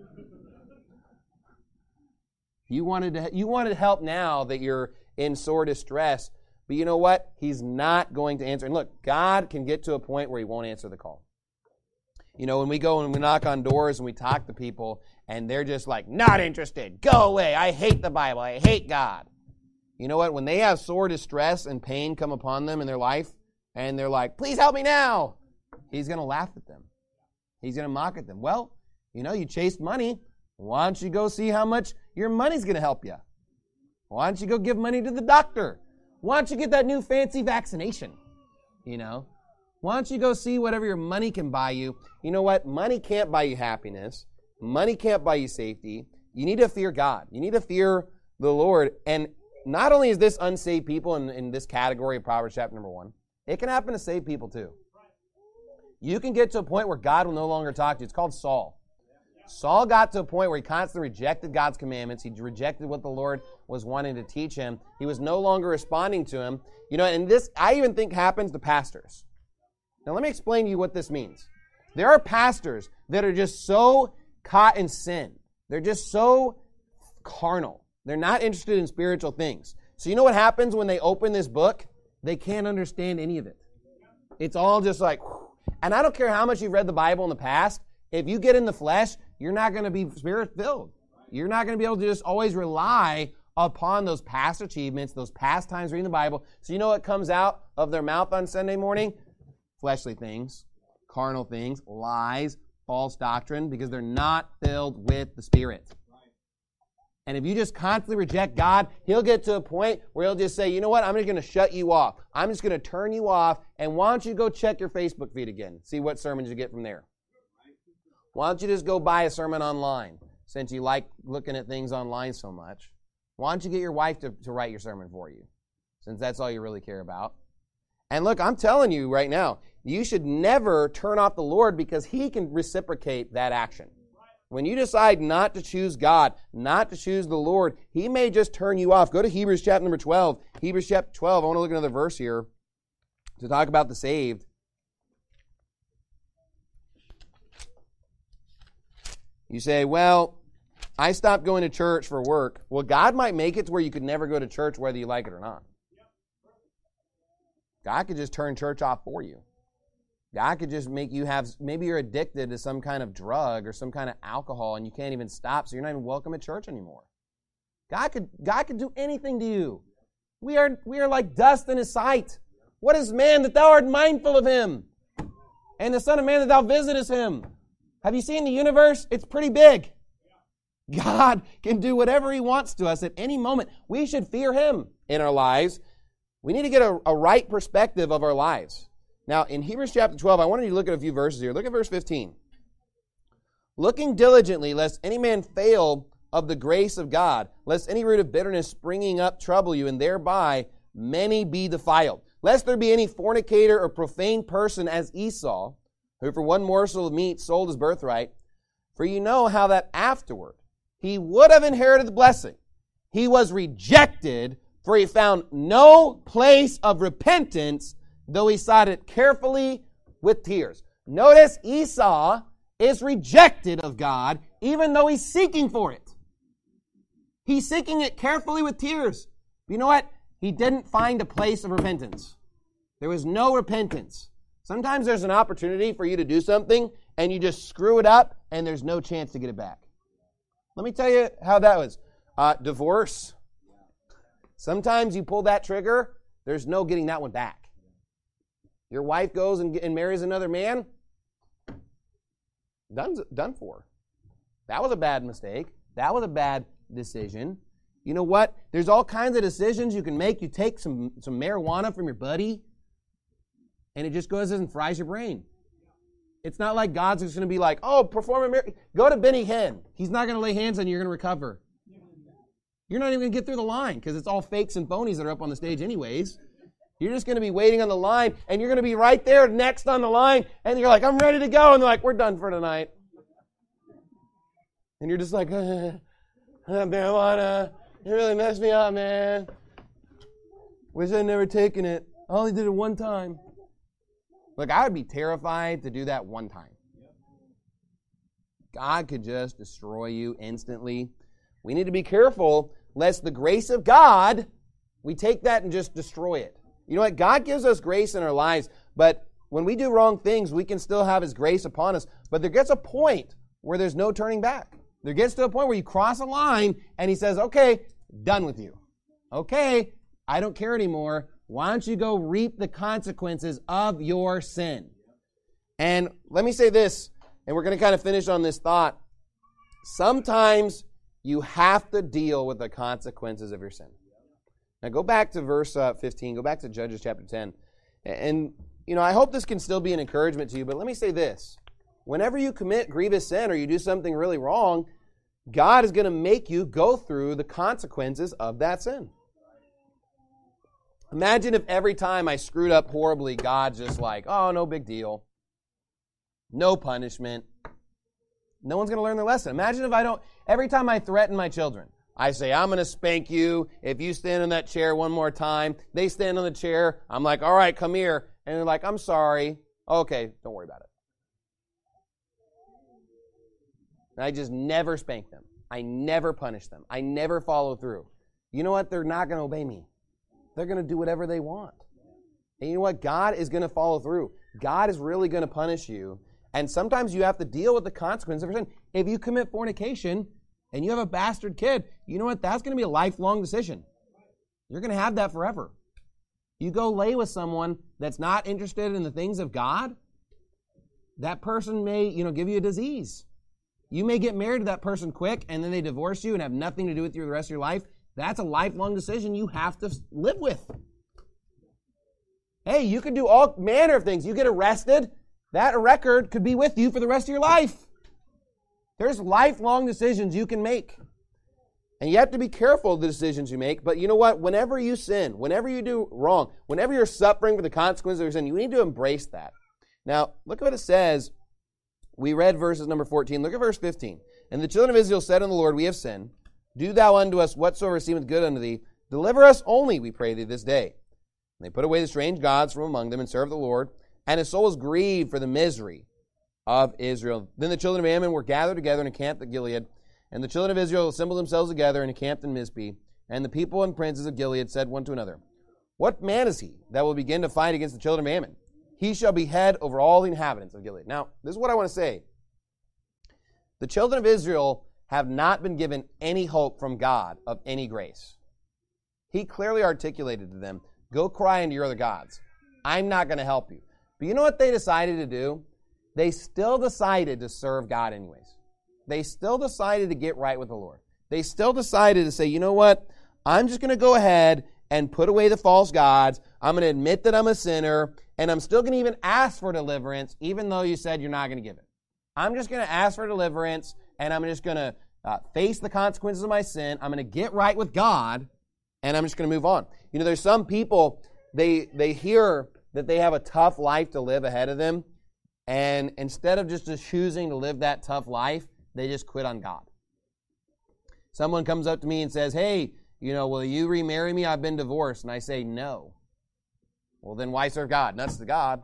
Speaker 1: You wanted to, you wanted help now that you're in sore distress. But you know what? He's not going to answer. And look, God can get to a point where He won't answer the call. You know, when we go and we knock on doors and we talk to people and they're just like, not interested. Go away. I hate the Bible. I hate God. You know what? When they have sore distress and pain come upon them in their life and they're like, please help me now, He's going to laugh at them. He's going to mock at them. Well, you know, you chased money. Why don't you go see how much your money's going to help you? Why don't you go give money to the doctor? Why don't you get that new fancy vaccination? You know? Why don't you go see whatever your money can buy you? You know what? Money can't buy you happiness. Money can't buy you safety. You need to fear God. You need to fear the Lord. And not only is this unsaved people in, in this category of Proverbs chapter number one, it can happen to saved people too. You can get to a point where God will no longer talk to you. It's called Saul. Saul got to a point where he constantly rejected God's commandments. He rejected what the Lord was wanting to teach him. He was no longer responding to him. You know, and this, I even think, happens to pastors. Now, let me explain to you what this means. There are pastors that are just so caught in sin. They're just so carnal. They're not interested in spiritual things. So you know what happens when they open this book? They can't understand any of it. It's all just like, whew. And I don't care how much you've read the Bible in the past. If you get in the flesh, you're not going to be spirit-filled. You're not going to be able to just always rely upon those past achievements, those past times reading the Bible. So you know what comes out of their mouth on Sunday morning? Fleshly things, carnal things, lies, false doctrine, because they're not filled with the Spirit. And if you just constantly reject God, He'll get to a point where He'll just say, you know what, I'm just going to shut you off. I'm just going to turn you off, and why don't you go check your Facebook feed again, see what sermons you get from there. Why don't you just go buy a sermon online, since you like looking at things online so much? Why don't you get your wife to, to write your sermon for you, since that's all you really care about? And look, I'm telling you right now, you should never turn off the Lord, because He can reciprocate that action. When you decide not to choose God, not to choose the Lord, He may just turn you off. Go to Hebrews chapter number twelve. Hebrews chapter twelve, I want to look at another verse here to talk about the saved. You say, well, I stopped going to church for work. Well, God might make it to where you could never go to church whether you like it or not. God could just turn church off for you. God could just make you have, maybe you're addicted to some kind of drug or some kind of alcohol and you can't even stop, so you're not even welcome at church anymore. God could, God could do anything to you. We are, we are like dust in His sight. What is man that thou art mindful of him? And the son of man that thou visitest him? Have you seen the universe? It's pretty big. God can do whatever He wants to us at any moment. We should fear Him in our lives. We need to get a, a right perspective of our lives. Now, in Hebrews chapter twelve, I wanted you to look at a few verses here. Look at verse fifteen. Looking diligently, lest any man fail of the grace of God, lest any root of bitterness springing up trouble you, and thereby many be defiled. Lest there be any fornicator or profane person as Esau, who for one morsel of meat sold his birthright. For you know how that afterward he would have inherited the blessing. He was rejected For he found no place of repentance, though he sought it carefully with tears. Notice Esau is rejected of God, even though he's seeking for it. He's seeking it carefully with tears. But you know what? He didn't find a place of repentance. There was no repentance. Sometimes there's an opportunity for you to do something, and you just screw it up, and there's no chance to get it back. Let me tell you how that was. Uh, divorce. Sometimes you pull that trigger, there's no getting that one back. Your wife goes and, and marries another man, done, done for. That was a bad mistake. That was a bad decision. You know what? There's all kinds of decisions you can make. You take some, some marijuana from your buddy, and it just goes and fries your brain. It's not like God's just going to be like, oh, perform a miracle. Go to Benny Hinn. He's not going to lay hands on you. You're going to recover. You're not even going to get through the line because it's all fakes and phonies that are up on the stage anyways. You're just going to be waiting on the line, and you're going to be right there next on the line, and you're like, I'm ready to go. And they're like, we're done for tonight. And you're just like, uh, marijuana, it really messed me up, man. Wish I'd never taken it. I only did it one time. Look, I would be terrified to do that one time. God could just destroy you instantly. We need to be careful lest the grace of God, we take that and just destroy it. You know what? God gives us grace in our lives, but when we do wrong things, we can still have His grace upon us. But there gets a point where there's no turning back. There gets to a point where you cross a line and He says, okay, done with you. Okay, I don't care anymore. Why don't you go reap the consequences of your sin? And let me say this, and we're going to kind of finish on this thought. Sometimes you have to deal with the consequences of your sin. Now go back to verse uh, fifteen. Go back to Judges chapter ten. And, you know, I hope this can still be an encouragement to you, but let me say this. Whenever you commit grievous sin or you do something really wrong, God is going to make you go through the consequences of that sin. Imagine if every time I screwed up horribly, God's just like, oh, no big deal. No punishment. No one's going to learn their lesson. Imagine if I don't, every time I threaten my children, I say, I'm going to spank you if you stand in that chair one more time. They stand on the chair. I'm like, all right, come here. And they're like, I'm sorry. Okay, don't worry about it. And I just never spank them. I never punish them. I never follow through. You know what? They're not going to obey me. They're going to do whatever they want. And you know what? God is going to follow through. God is really going to punish you. And sometimes you have to deal with the consequences of your sin. If you commit fornication and you have a bastard kid, you know what? That's going to be a lifelong decision. You're going to have that forever. You go lay with someone that's not interested in the things of God, that person may, you know, give you a disease. You may get married to that person quick and then they divorce you and have nothing to do with you the rest of your life. That's a lifelong decision you have to live with. Hey, you could do all manner of things. You get arrested, that record could be with you for the rest of your life. There's lifelong decisions you can make. And you have to be careful of the decisions you make. But you know what? Whenever you sin, whenever you do wrong, whenever you're suffering for the consequences of your sin, you need to embrace that. Now, look at what it says. We read verses number fourteen. Look at verse fifteen. And the children of Israel said unto the Lord, we have sinned. Do thou unto us whatsoever seemeth good unto thee. Deliver us only, we pray thee, this day. And they put away the strange gods from among them and served the Lord. And his soul was grieved for the misery of Israel. Then the children of Ammon were gathered together and encamped at Gilead. And the children of Israel assembled themselves together and encamped in Mizpeh. And the people and princes of Gilead said one to another, what man is he that will begin to fight against the children of Ammon? He shall be head over all the inhabitants of Gilead. Now, this is what I want to say. The children of Israel have not been given any hope from God of any grace. He clearly articulated to them, go cry unto your other gods. I'm not going to help you. But you know what they decided to do? They still decided to serve God anyways. They still decided to get right with the Lord. They still decided to say, you know what? I'm just going to go ahead and put away the false gods. I'm going to admit that I'm a sinner, and I'm still going to even ask for deliverance, even though you said you're not going to give it. I'm just going to ask for deliverance, and I'm just going to uh, face the consequences of my sin. I'm going to get right with God, and I'm just going to move on. You know, there's some people, they they hear that they have a tough life to live ahead of them, and instead of just choosing to live that tough life, they just quit on God. Someone comes up to me and says, hey, you know, will you remarry me? I've been divorced. And I say no. Well, then why serve God? Nuts to God.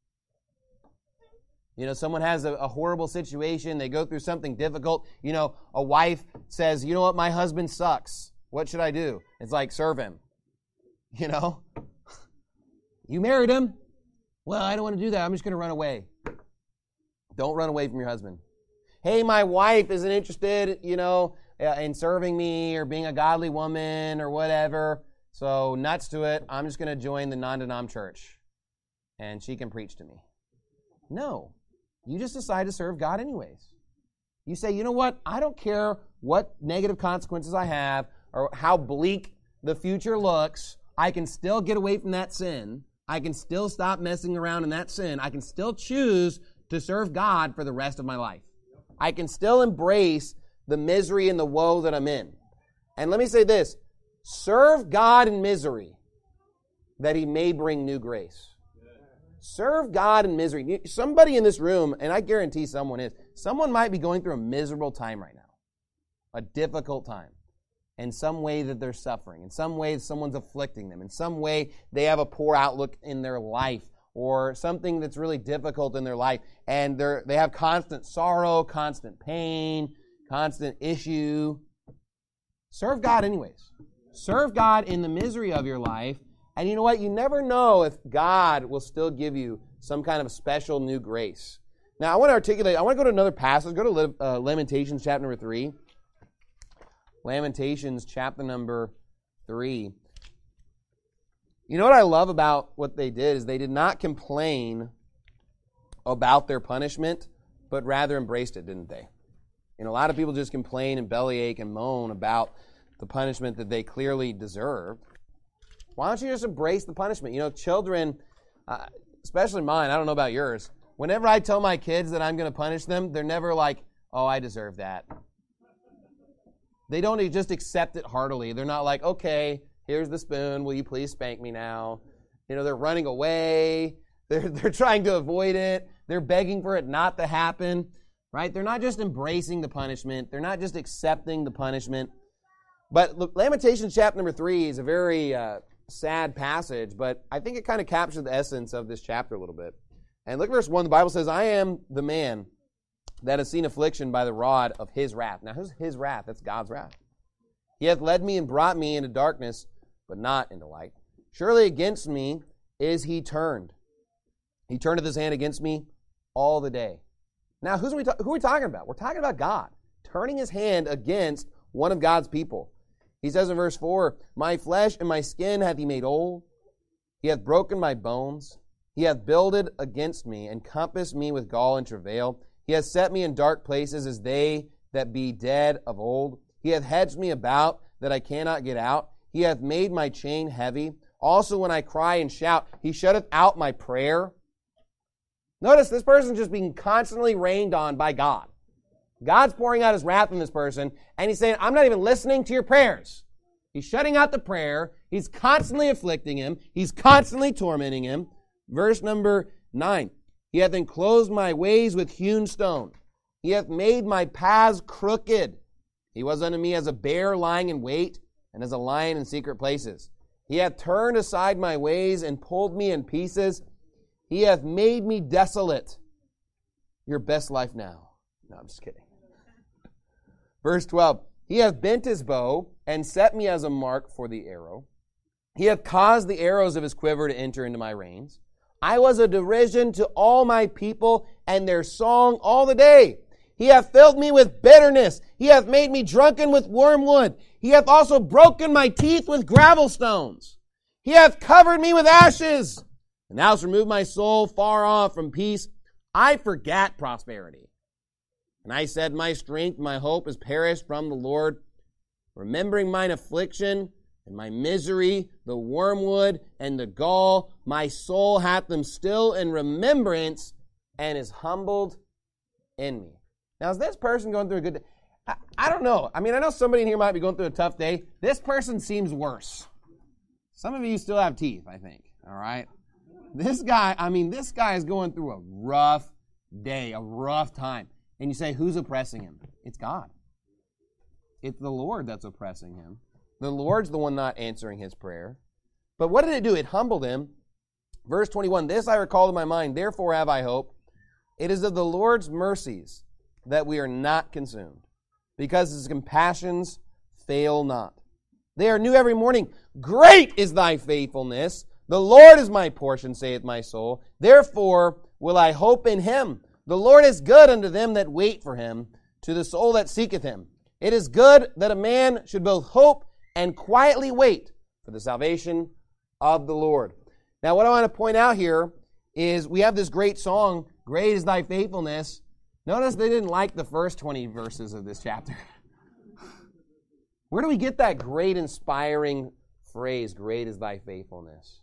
Speaker 1: You know, someone has a, a horrible situation. They go through something difficult. You know, a wife says, you know what, my husband sucks. What should I do? It's like, serve him. You know? You married him? Well, I don't want to do that. I'm just going to run away. Don't run away from your husband. Hey, my wife isn't interested, you know, in serving me or being a godly woman or whatever. So nuts to it. I'm just going to join the non-denom church. And she can preach to me. No. You just decide to serve God anyways. You say, you know what? I don't care what negative consequences I have or how bleak the future looks. I can still get away from that sin. I can still stop messing around in that sin. I can still choose to serve God for the rest of my life. I can still embrace the misery and the woe that I'm in. And let me say this. Serve God in misery that He may bring new grace. Serve God in misery. Somebody in this room, and I guarantee someone is, someone might be going through a miserable time right now. A difficult time. In some way that they're suffering. In some way someone's afflicting them. In some way they have a poor outlook in their life. Or something that's really difficult in their life. And they're, they have constant sorrow, constant pain, constant issue. Serve God anyways. Serve God in the misery of your life. And you know what? You never know if God will still give you some kind of special new grace. Now, I want to articulate, I want to go to another passage. Go to uh, Lamentations chapter number three. Lamentations chapter number three. You know what I love about what they did is they did not complain about their punishment, but rather embraced it, didn't they? And a lot of people just complain and bellyache and moan about the punishment that they clearly deserved. Why don't you just embrace the punishment? You know, children, uh, especially mine, I don't know about yours, whenever I tell my kids that I'm going to punish them, they're never like, oh, I deserve that. They don't just accept it heartily. They're not like, okay, here's the spoon. Will you please spank me now? You know, they're running away. They're, they're trying to avoid it. They're begging for it not to happen, right? They're not just embracing the punishment. They're not just accepting the punishment. But look, Lamentations chapter number three is a very uh, sad passage, but I think it kind of captures the essence of this chapter a little bit. And look at verse one. The Bible says, I am the man that has seen affliction by the rod of His wrath. Now, who's His wrath? That's God's wrath. He hath led me and brought me into darkness, but not into light. Surely against me is He turned. He turneth His hand against me all the day. Now, who's we ta- who are we talking about? We're talking about God turning His hand against one of God's people. He says in verse four, my flesh and my skin hath He made old. He hath broken my bones. He hath builded against me, and compassed me with gall and travail. He hath set me in dark places as they that be dead of old. He hath hedged me about that I cannot get out. He hath made my chain heavy. Also when I cry and shout, He shutteth out my prayer. Notice this person's just being constantly rained on by God. God's pouring out His wrath on this person, and He's saying, I'm not even listening to your prayers. He's shutting out the prayer. He's constantly afflicting him. He's constantly tormenting him. Verse number nine. He hath enclosed my ways with hewn stone. He hath made my paths crooked. He was unto me as a bear lying in wait, and as a lion in secret places. He hath turned aside my ways, and pulled me in pieces. He hath made me desolate. Your best life now. No, I'm just kidding. Verse twelve. He hath bent His bow, and set me as a mark for the arrow. He hath caused the arrows of His quiver to enter into my reins. I was a derision to all my people, and their song all the day. He hath filled me with bitterness. He hath made me drunken with wormwood. He hath also broken my teeth with gravel stones. He hath covered me with ashes. And thou hast removed my soul far off from peace. I forgat prosperity. And I said, my strength, my hope is perished from the Lord. Remembering mine affliction and my misery, the wormwood and the gall, my soul hath them still in remembrance, and is humbled in me. Now, is this person going through a good day? I, I don't know. I mean, I know somebody in here might be going through a tough day. This person seems worse. Some of you still have teeth, I think. All right? This guy, I mean, this guy is going through a rough day, a rough time. And you say, who's oppressing him? It's God. It's the Lord that's oppressing him. The Lord's the one not answering his prayer. But what did it do? It humbled him. Verse twenty-one, this I recall to my mind, therefore have I hope. It is of the Lord's mercies that we are not consumed, because his compassions fail not. They are new every morning. Great is thy faithfulness. The Lord is my portion, saith my soul. Therefore will I hope in him. The Lord is good unto them that wait for him, to the soul that seeketh him. It is good that a man should both hope and quietly wait for the salvation of the Lord. Now, what I want to point out here is we have this great song, Great is thy faithfulness. Notice they didn't like the first twenty verses of this chapter. Where do we get that great inspiring phrase, great is thy faithfulness?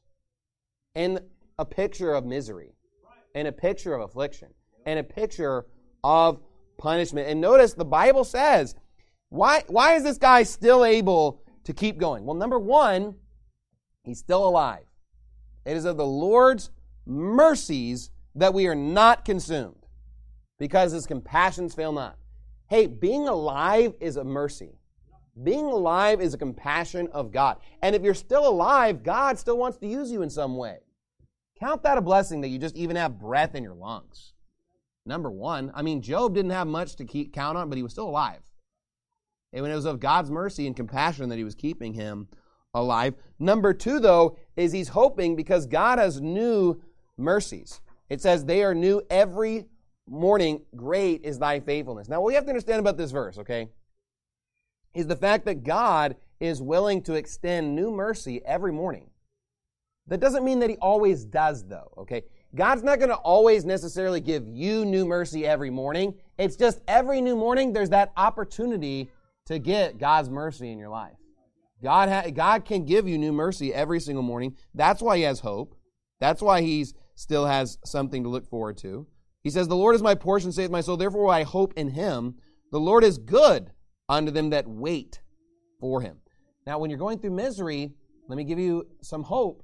Speaker 1: In a picture of misery, and a picture of affliction, and a picture of punishment. And notice the Bible says, why, why is this guy still able to keep going? Well, number one, he's still alive. It is of the Lord's mercies that we are not consumed, because his compassions fail not. Hey, being alive is a mercy. Being alive is a compassion of God. And if you're still alive, God still wants to use you in some way. Count that a blessing that you just even have breath in your lungs. Number one, I mean, Job didn't have much to keep, count on, but he was still alive. And it was of God's mercy and compassion that he was keeping him alive. Number two, though, is he's hoping because God has new mercies. It says they are new every morning. Great is thy faithfulness. Now, what we have to understand about this verse, okay, is the fact that God is willing to extend new mercy every morning. That doesn't mean that he always does, though, okay? God's not going to always necessarily give you new mercy every morning. It's just every new morning there's that opportunity to get God's mercy in your life. God, ha- God can give you new mercy every single morning. That's why he has hope. That's why he still has something to look forward to. He says, the Lord is my portion, saith my soul, therefore I hope in him. The Lord is good unto them that wait for him. Now, when you're going through misery, let me give you some hope.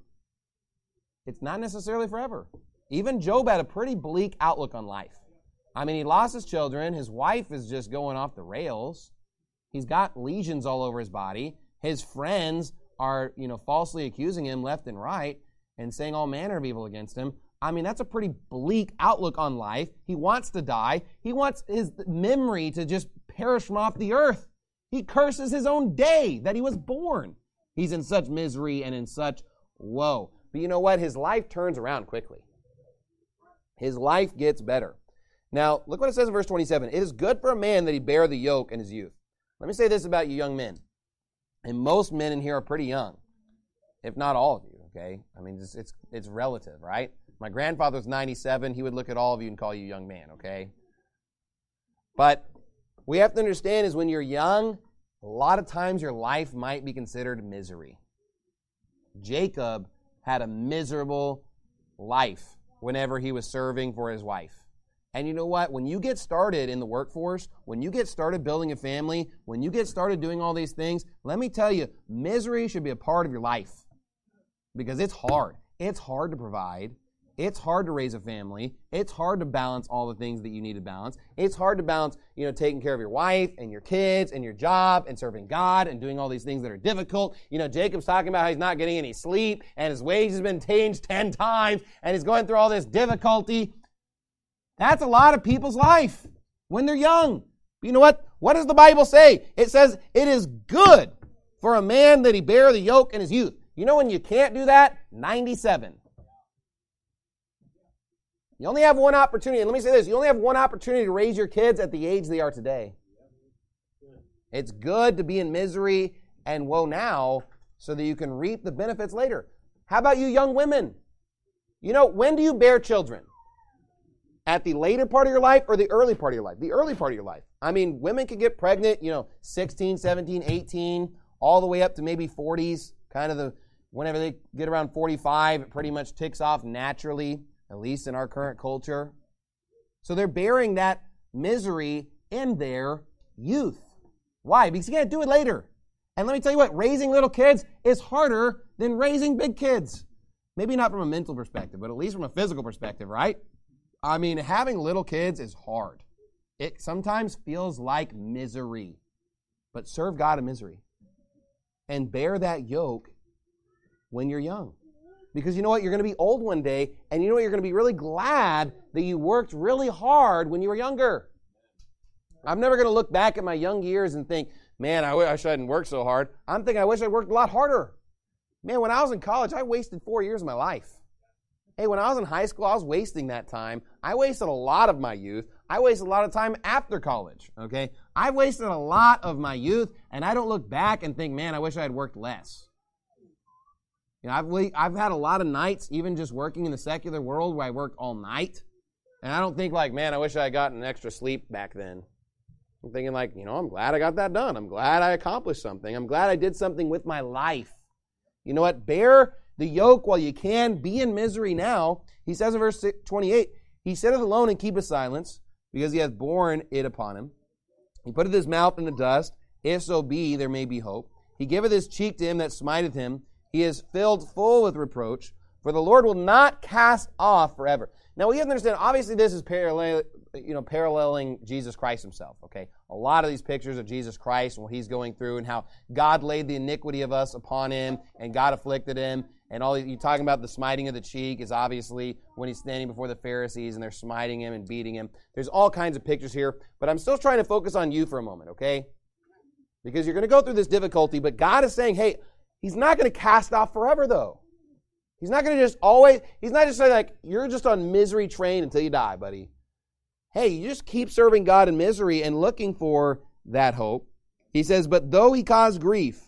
Speaker 1: It's not necessarily forever. Even Job had a pretty bleak outlook on life. I mean, he lost his children. His wife is just going off the rails. He's got lesions all over his body. His friends are, you know, falsely accusing him left and right and saying all manner of evil against him. I mean, that's a pretty bleak outlook on life. He wants to die. He wants his memory to just perish from off the earth. He curses his own day that he was born. He's in such misery and in such woe. But you know what? His life turns around quickly. His life gets better. Now, look what it says in verse twenty-seven. It is good for a man that he bear the yoke in his youth. Let me say this about you young men. And most men in here are pretty young, if not all of you, okay? I mean, it's it's, it's relative, right? My grandfather was ninety-seven. He would look at all of you and call you young man, okay? But we have to understand is when you're young, a lot of times your life might be considered misery. Jacob had a miserable life whenever he was serving for his wife. And you know what? When you get started in the workforce, when you get started building a family, when you get started doing all these things, let me tell you, misery should be a part of your life. Because it's hard. It's hard to provide. It's hard to raise a family. It's hard to balance all the things that you need to balance. It's hard to balance, you know, taking care of your wife and your kids and your job and serving God and doing all these things that are difficult. You know, Jacob's talking about how he's not getting any sleep and his wage has been changed ten times and he's going through all this difficulty. That's a lot of people's life when they're young. But you know what? What does the Bible say? It says it is good for a man that he bear the yoke in his youth. You know when you can't do that? ninety-seven. You only have one opportunity. And let me say this. You only have one opportunity to raise your kids at the age they are today. It's good to be in misery and woe now so that you can reap the benefits later. How about you young women? You know, when do you bear children? At the later part of your life or the early part of your life? The early part of your life. I mean, women can get pregnant, you know, sixteen, seventeen, eighteen, all the way up to maybe forties. Kind of the, whenever they get around forty-five, it pretty much ticks off naturally, at least in our current culture. So they're bearing that misery in their youth. Why? Because you can't do it later. And let me tell you what, raising little kids is harder than raising big kids. Maybe not from a mental perspective, but at least from a physical perspective, right? I mean, having little kids is hard. It sometimes feels like misery. But serve God in misery. and bear that yoke when you're young. Because you know what? You're going to be old one day, and you know what? You're going to be really glad that you worked really hard when you were younger. I'm never going to look back at my young years and think, man, I wish I hadn't worked so hard. I'm thinking I wish I worked a lot harder. Man, when I was in college, I wasted four years of my life. Hey, when I was in high school, I was wasting that time. I wasted a lot of my youth. I wasted a lot of time after college, okay? I wasted a lot of my youth, and I don't look back and think, man, I wish I had worked less. You know, I've, I've had a lot of nights, even just working in the secular world, where I worked all night, and I don't think like, man, I wish I had gotten extra sleep back then. I'm thinking like, you know, I'm glad I got that done. I'm glad I accomplished something. I'm glad I did something with my life. You know what? Bear the yoke while you can. Be in misery now. He says in verse twenty-eight, he sitteth alone and keepeth silence, because he hath borne it upon him. He putteth his mouth in the dust. If so be, there may be hope. He giveth his cheek to him that smiteth him. He is filled full with reproach. For the Lord will not cast off forever. Now, we have to understand, obviously this is parallel, you know, paralleling Jesus Christ himself, okay? A lot of these pictures of Jesus Christ and what he's going through and how God laid the iniquity of us upon him and God afflicted him. And all you talking about the smiting of the cheek is obviously when he's standing before the Pharisees and they're smiting him and beating him. There's all kinds of pictures here, but I'm still trying to focus on you for a moment, okay? Because you're going to go through this difficulty, but God is saying, hey, he's not going to cast off forever, though. He's not going to just always, he's not just saying like, you're just on misery train until you die, buddy. Hey, you just keep serving God in misery and looking for that hope. He says, but though he cause grief,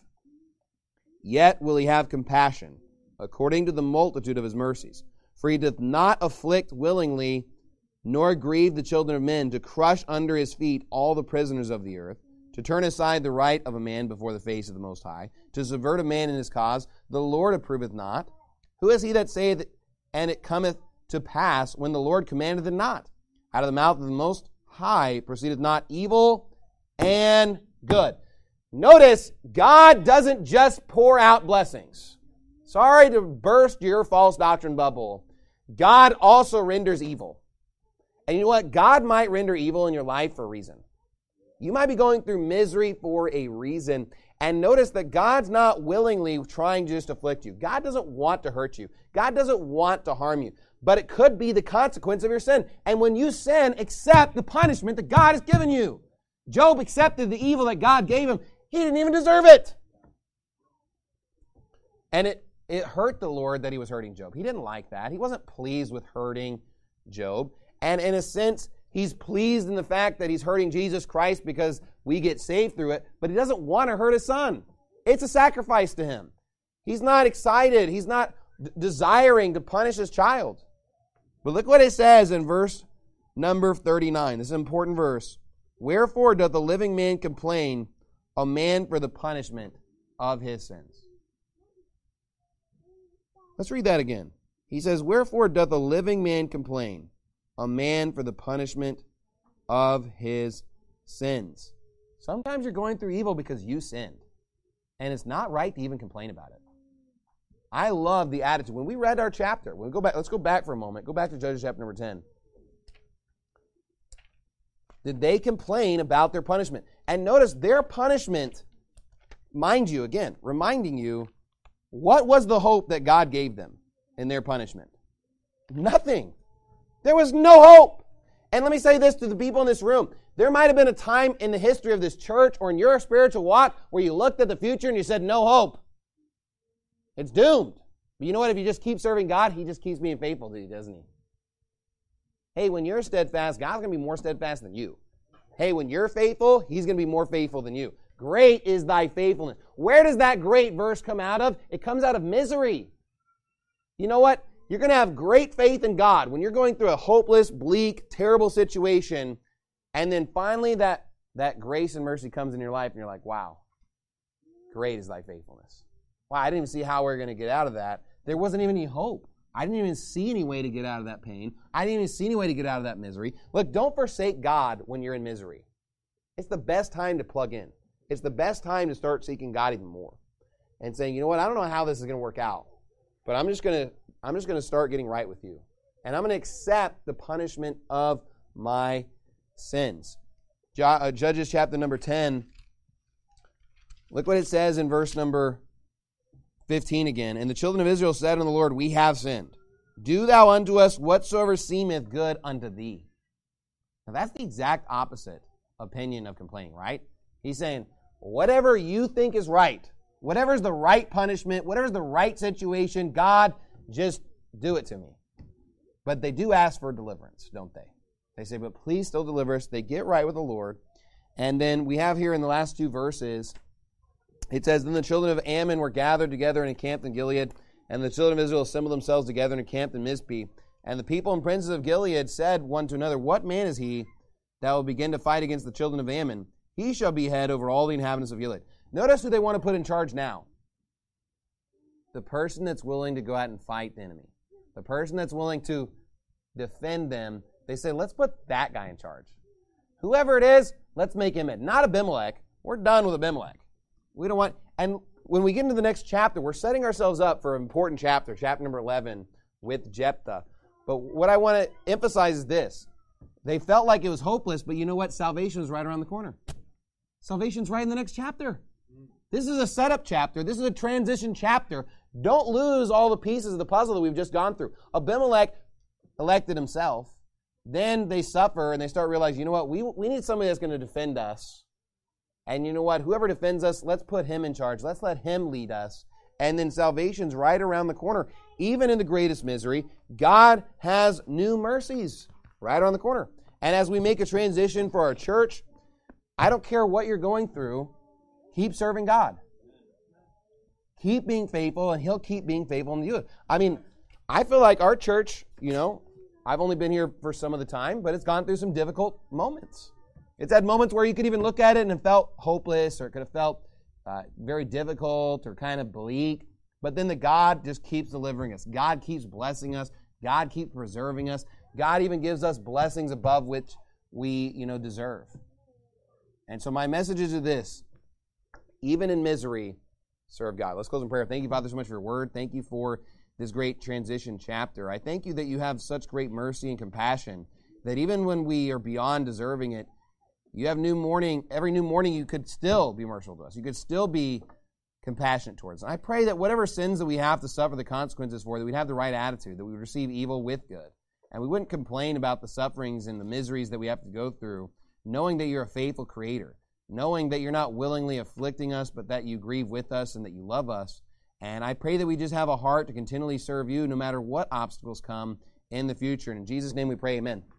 Speaker 1: yet will he have compassion, according to the multitude of his mercies. For he doth not afflict willingly, nor grieve the children of men, to crush under his feet all the prisoners of the earth, to turn aside the right of a man before the face of the Most High, to subvert a man in his cause. The Lord approveth not. Who is he that saith, and it cometh to pass, when the Lord commandeth it not? Out of the mouth of the Most High proceedeth not evil and good. Notice, God doesn't just pour out blessings. Sorry to burst your false doctrine bubble. God also renders evil. And you know what? God might render evil in your life for a reason. You might be going through misery for a reason. And notice that God's not willingly trying to just afflict you. God doesn't want to hurt you. God doesn't want to harm you. But it could be the consequence of your sin. And when you sin, accept the punishment that God has given you. Job accepted the evil that God gave him. He didn't even deserve it. And it, it hurt the Lord that he was hurting Job. He didn't like that. He wasn't pleased with hurting Job. And in a sense, he's pleased in the fact that he's hurting Jesus Christ because we get saved through it, but he doesn't want to hurt his son. It's a sacrifice to him. He's not excited. He's not d- desiring to punish his child. But look what it says in verse number thirty-nine. This is an important verse. Wherefore doth the living man complain, a man for the punishment of his sins? Let's read that again. He says, wherefore doth the living man complain, a man for the punishment of his sins? Sometimes you're going through evil because you sinned. And it's not right to even complain about it. I love the attitude. When we read our chapter, when we go back, let's go back for a moment. Go back to Judges chapter number ten. Did they complain about their punishment? And notice their punishment, mind you, again, reminding you, what was the hope that God gave them in their punishment? Nothing. There was no hope. And let me say this to the people in this room. There might have been a time in the history of this church or in your spiritual walk where you looked at the future and you said, no hope. It's doomed. But you know what? If you just keep serving God, he just keeps being faithful to you, doesn't he? Hey, when you're steadfast, God's going to be more steadfast than you. Hey, when you're faithful, he's going to be more faithful than you. Great is thy faithfulness. Where does that great verse come out of? It comes out of misery. You know what? You're going to have great faith in God when you're going through a hopeless, bleak, terrible situation, and then finally that, that grace and mercy comes in your life, and you're like, wow, great is thy faithfulness. Wow, I didn't even see how we were going to get out of that. There wasn't even any hope. I didn't even see any way to get out of that pain. I didn't even see any way to get out of that misery. Look, don't forsake God when you're in misery. It's the best time to plug in. It's the best time to start seeking God even more and saying, you know what, I don't know how this is going to work out, but I'm just going to I'm just going to start getting right with you. And I'm going to accept the punishment of my sins. Judges chapter number ten, Look what it says in verse number fifteen again. And the children of Israel said unto the Lord, we have sinned. Do thou unto us whatsoever seemeth good unto thee. Now that's the exact opposite opinion of complaining, right? He's saying, whatever you think is right, whatever's the right punishment, whatever's the right situation, God, just do it to me. But they do ask for deliverance, don't they? They say, but please still deliver us. They get right with the Lord. And then we have here in the last two verses, it says, then the children of Ammon were gathered together and encamped in Gilead, and the children of Israel assembled themselves together and encamped in Mizpeh. And the people and princes of Gilead said one to another, what man is he that will begin to fight against the children of Ammon? He shall be head over all the inhabitants of Gilead. Notice who they want to put in charge now. The person that's willing to go out and fight the enemy. The person that's willing to defend them. They say, let's put that guy in charge. Whoever it is, let's make him it. Not Abimelech. We're done with Abimelech. We don't want, and when we get into the next chapter, we're setting ourselves up for an important chapter, chapter number eleven, with Jephthah. But what I want to emphasize is this. They felt like it was hopeless, but you know what? Salvation is right around the corner. Salvation's right in the next chapter. This is a setup chapter. This is a transition chapter. Don't lose all the pieces of the puzzle that we've just gone through. Abimelech elected himself. Then they suffer and they start realizing, you know what? We, we need somebody that's going to defend us. And you know what? Whoever defends us, let's put him in charge. Let's let him lead us. And then salvation's right around the corner. Even in the greatest misery, God has new mercies right around the corner. And as we make a transition for our church, I don't care what you're going through, keep serving God. Keep being faithful, and he'll keep being faithful in you. I mean, I feel like our church, you know, I've only been here for some of the time, but it's gone through some difficult moments. It's had moments where you could even look at it and it felt hopeless, or it could have felt uh, very difficult or kind of bleak. But then the God just keeps delivering us. God keeps blessing us. God keeps preserving us. God even gives us blessings above which we, you know, deserve. And so my message is this. Even in misery, serve God. Let's close in prayer. Thank you, Father, so much for your word. Thank you for this great transition chapter. I thank you that you have such great mercy and compassion that even when we are beyond deserving it, you have new morning, every new morning you could still be merciful to us. You could still be compassionate towards us. And I pray that whatever sins that we have to suffer the consequences for, that we'd have the right attitude, that we would receive evil with good. And we wouldn't complain about the sufferings and the miseries that we have to go through, knowing that you're a faithful creator, knowing that you're not willingly afflicting us, but that you grieve with us and that you love us. And I pray that we just have a heart to continually serve you no matter what obstacles come in the future. And in Jesus' name we pray, amen.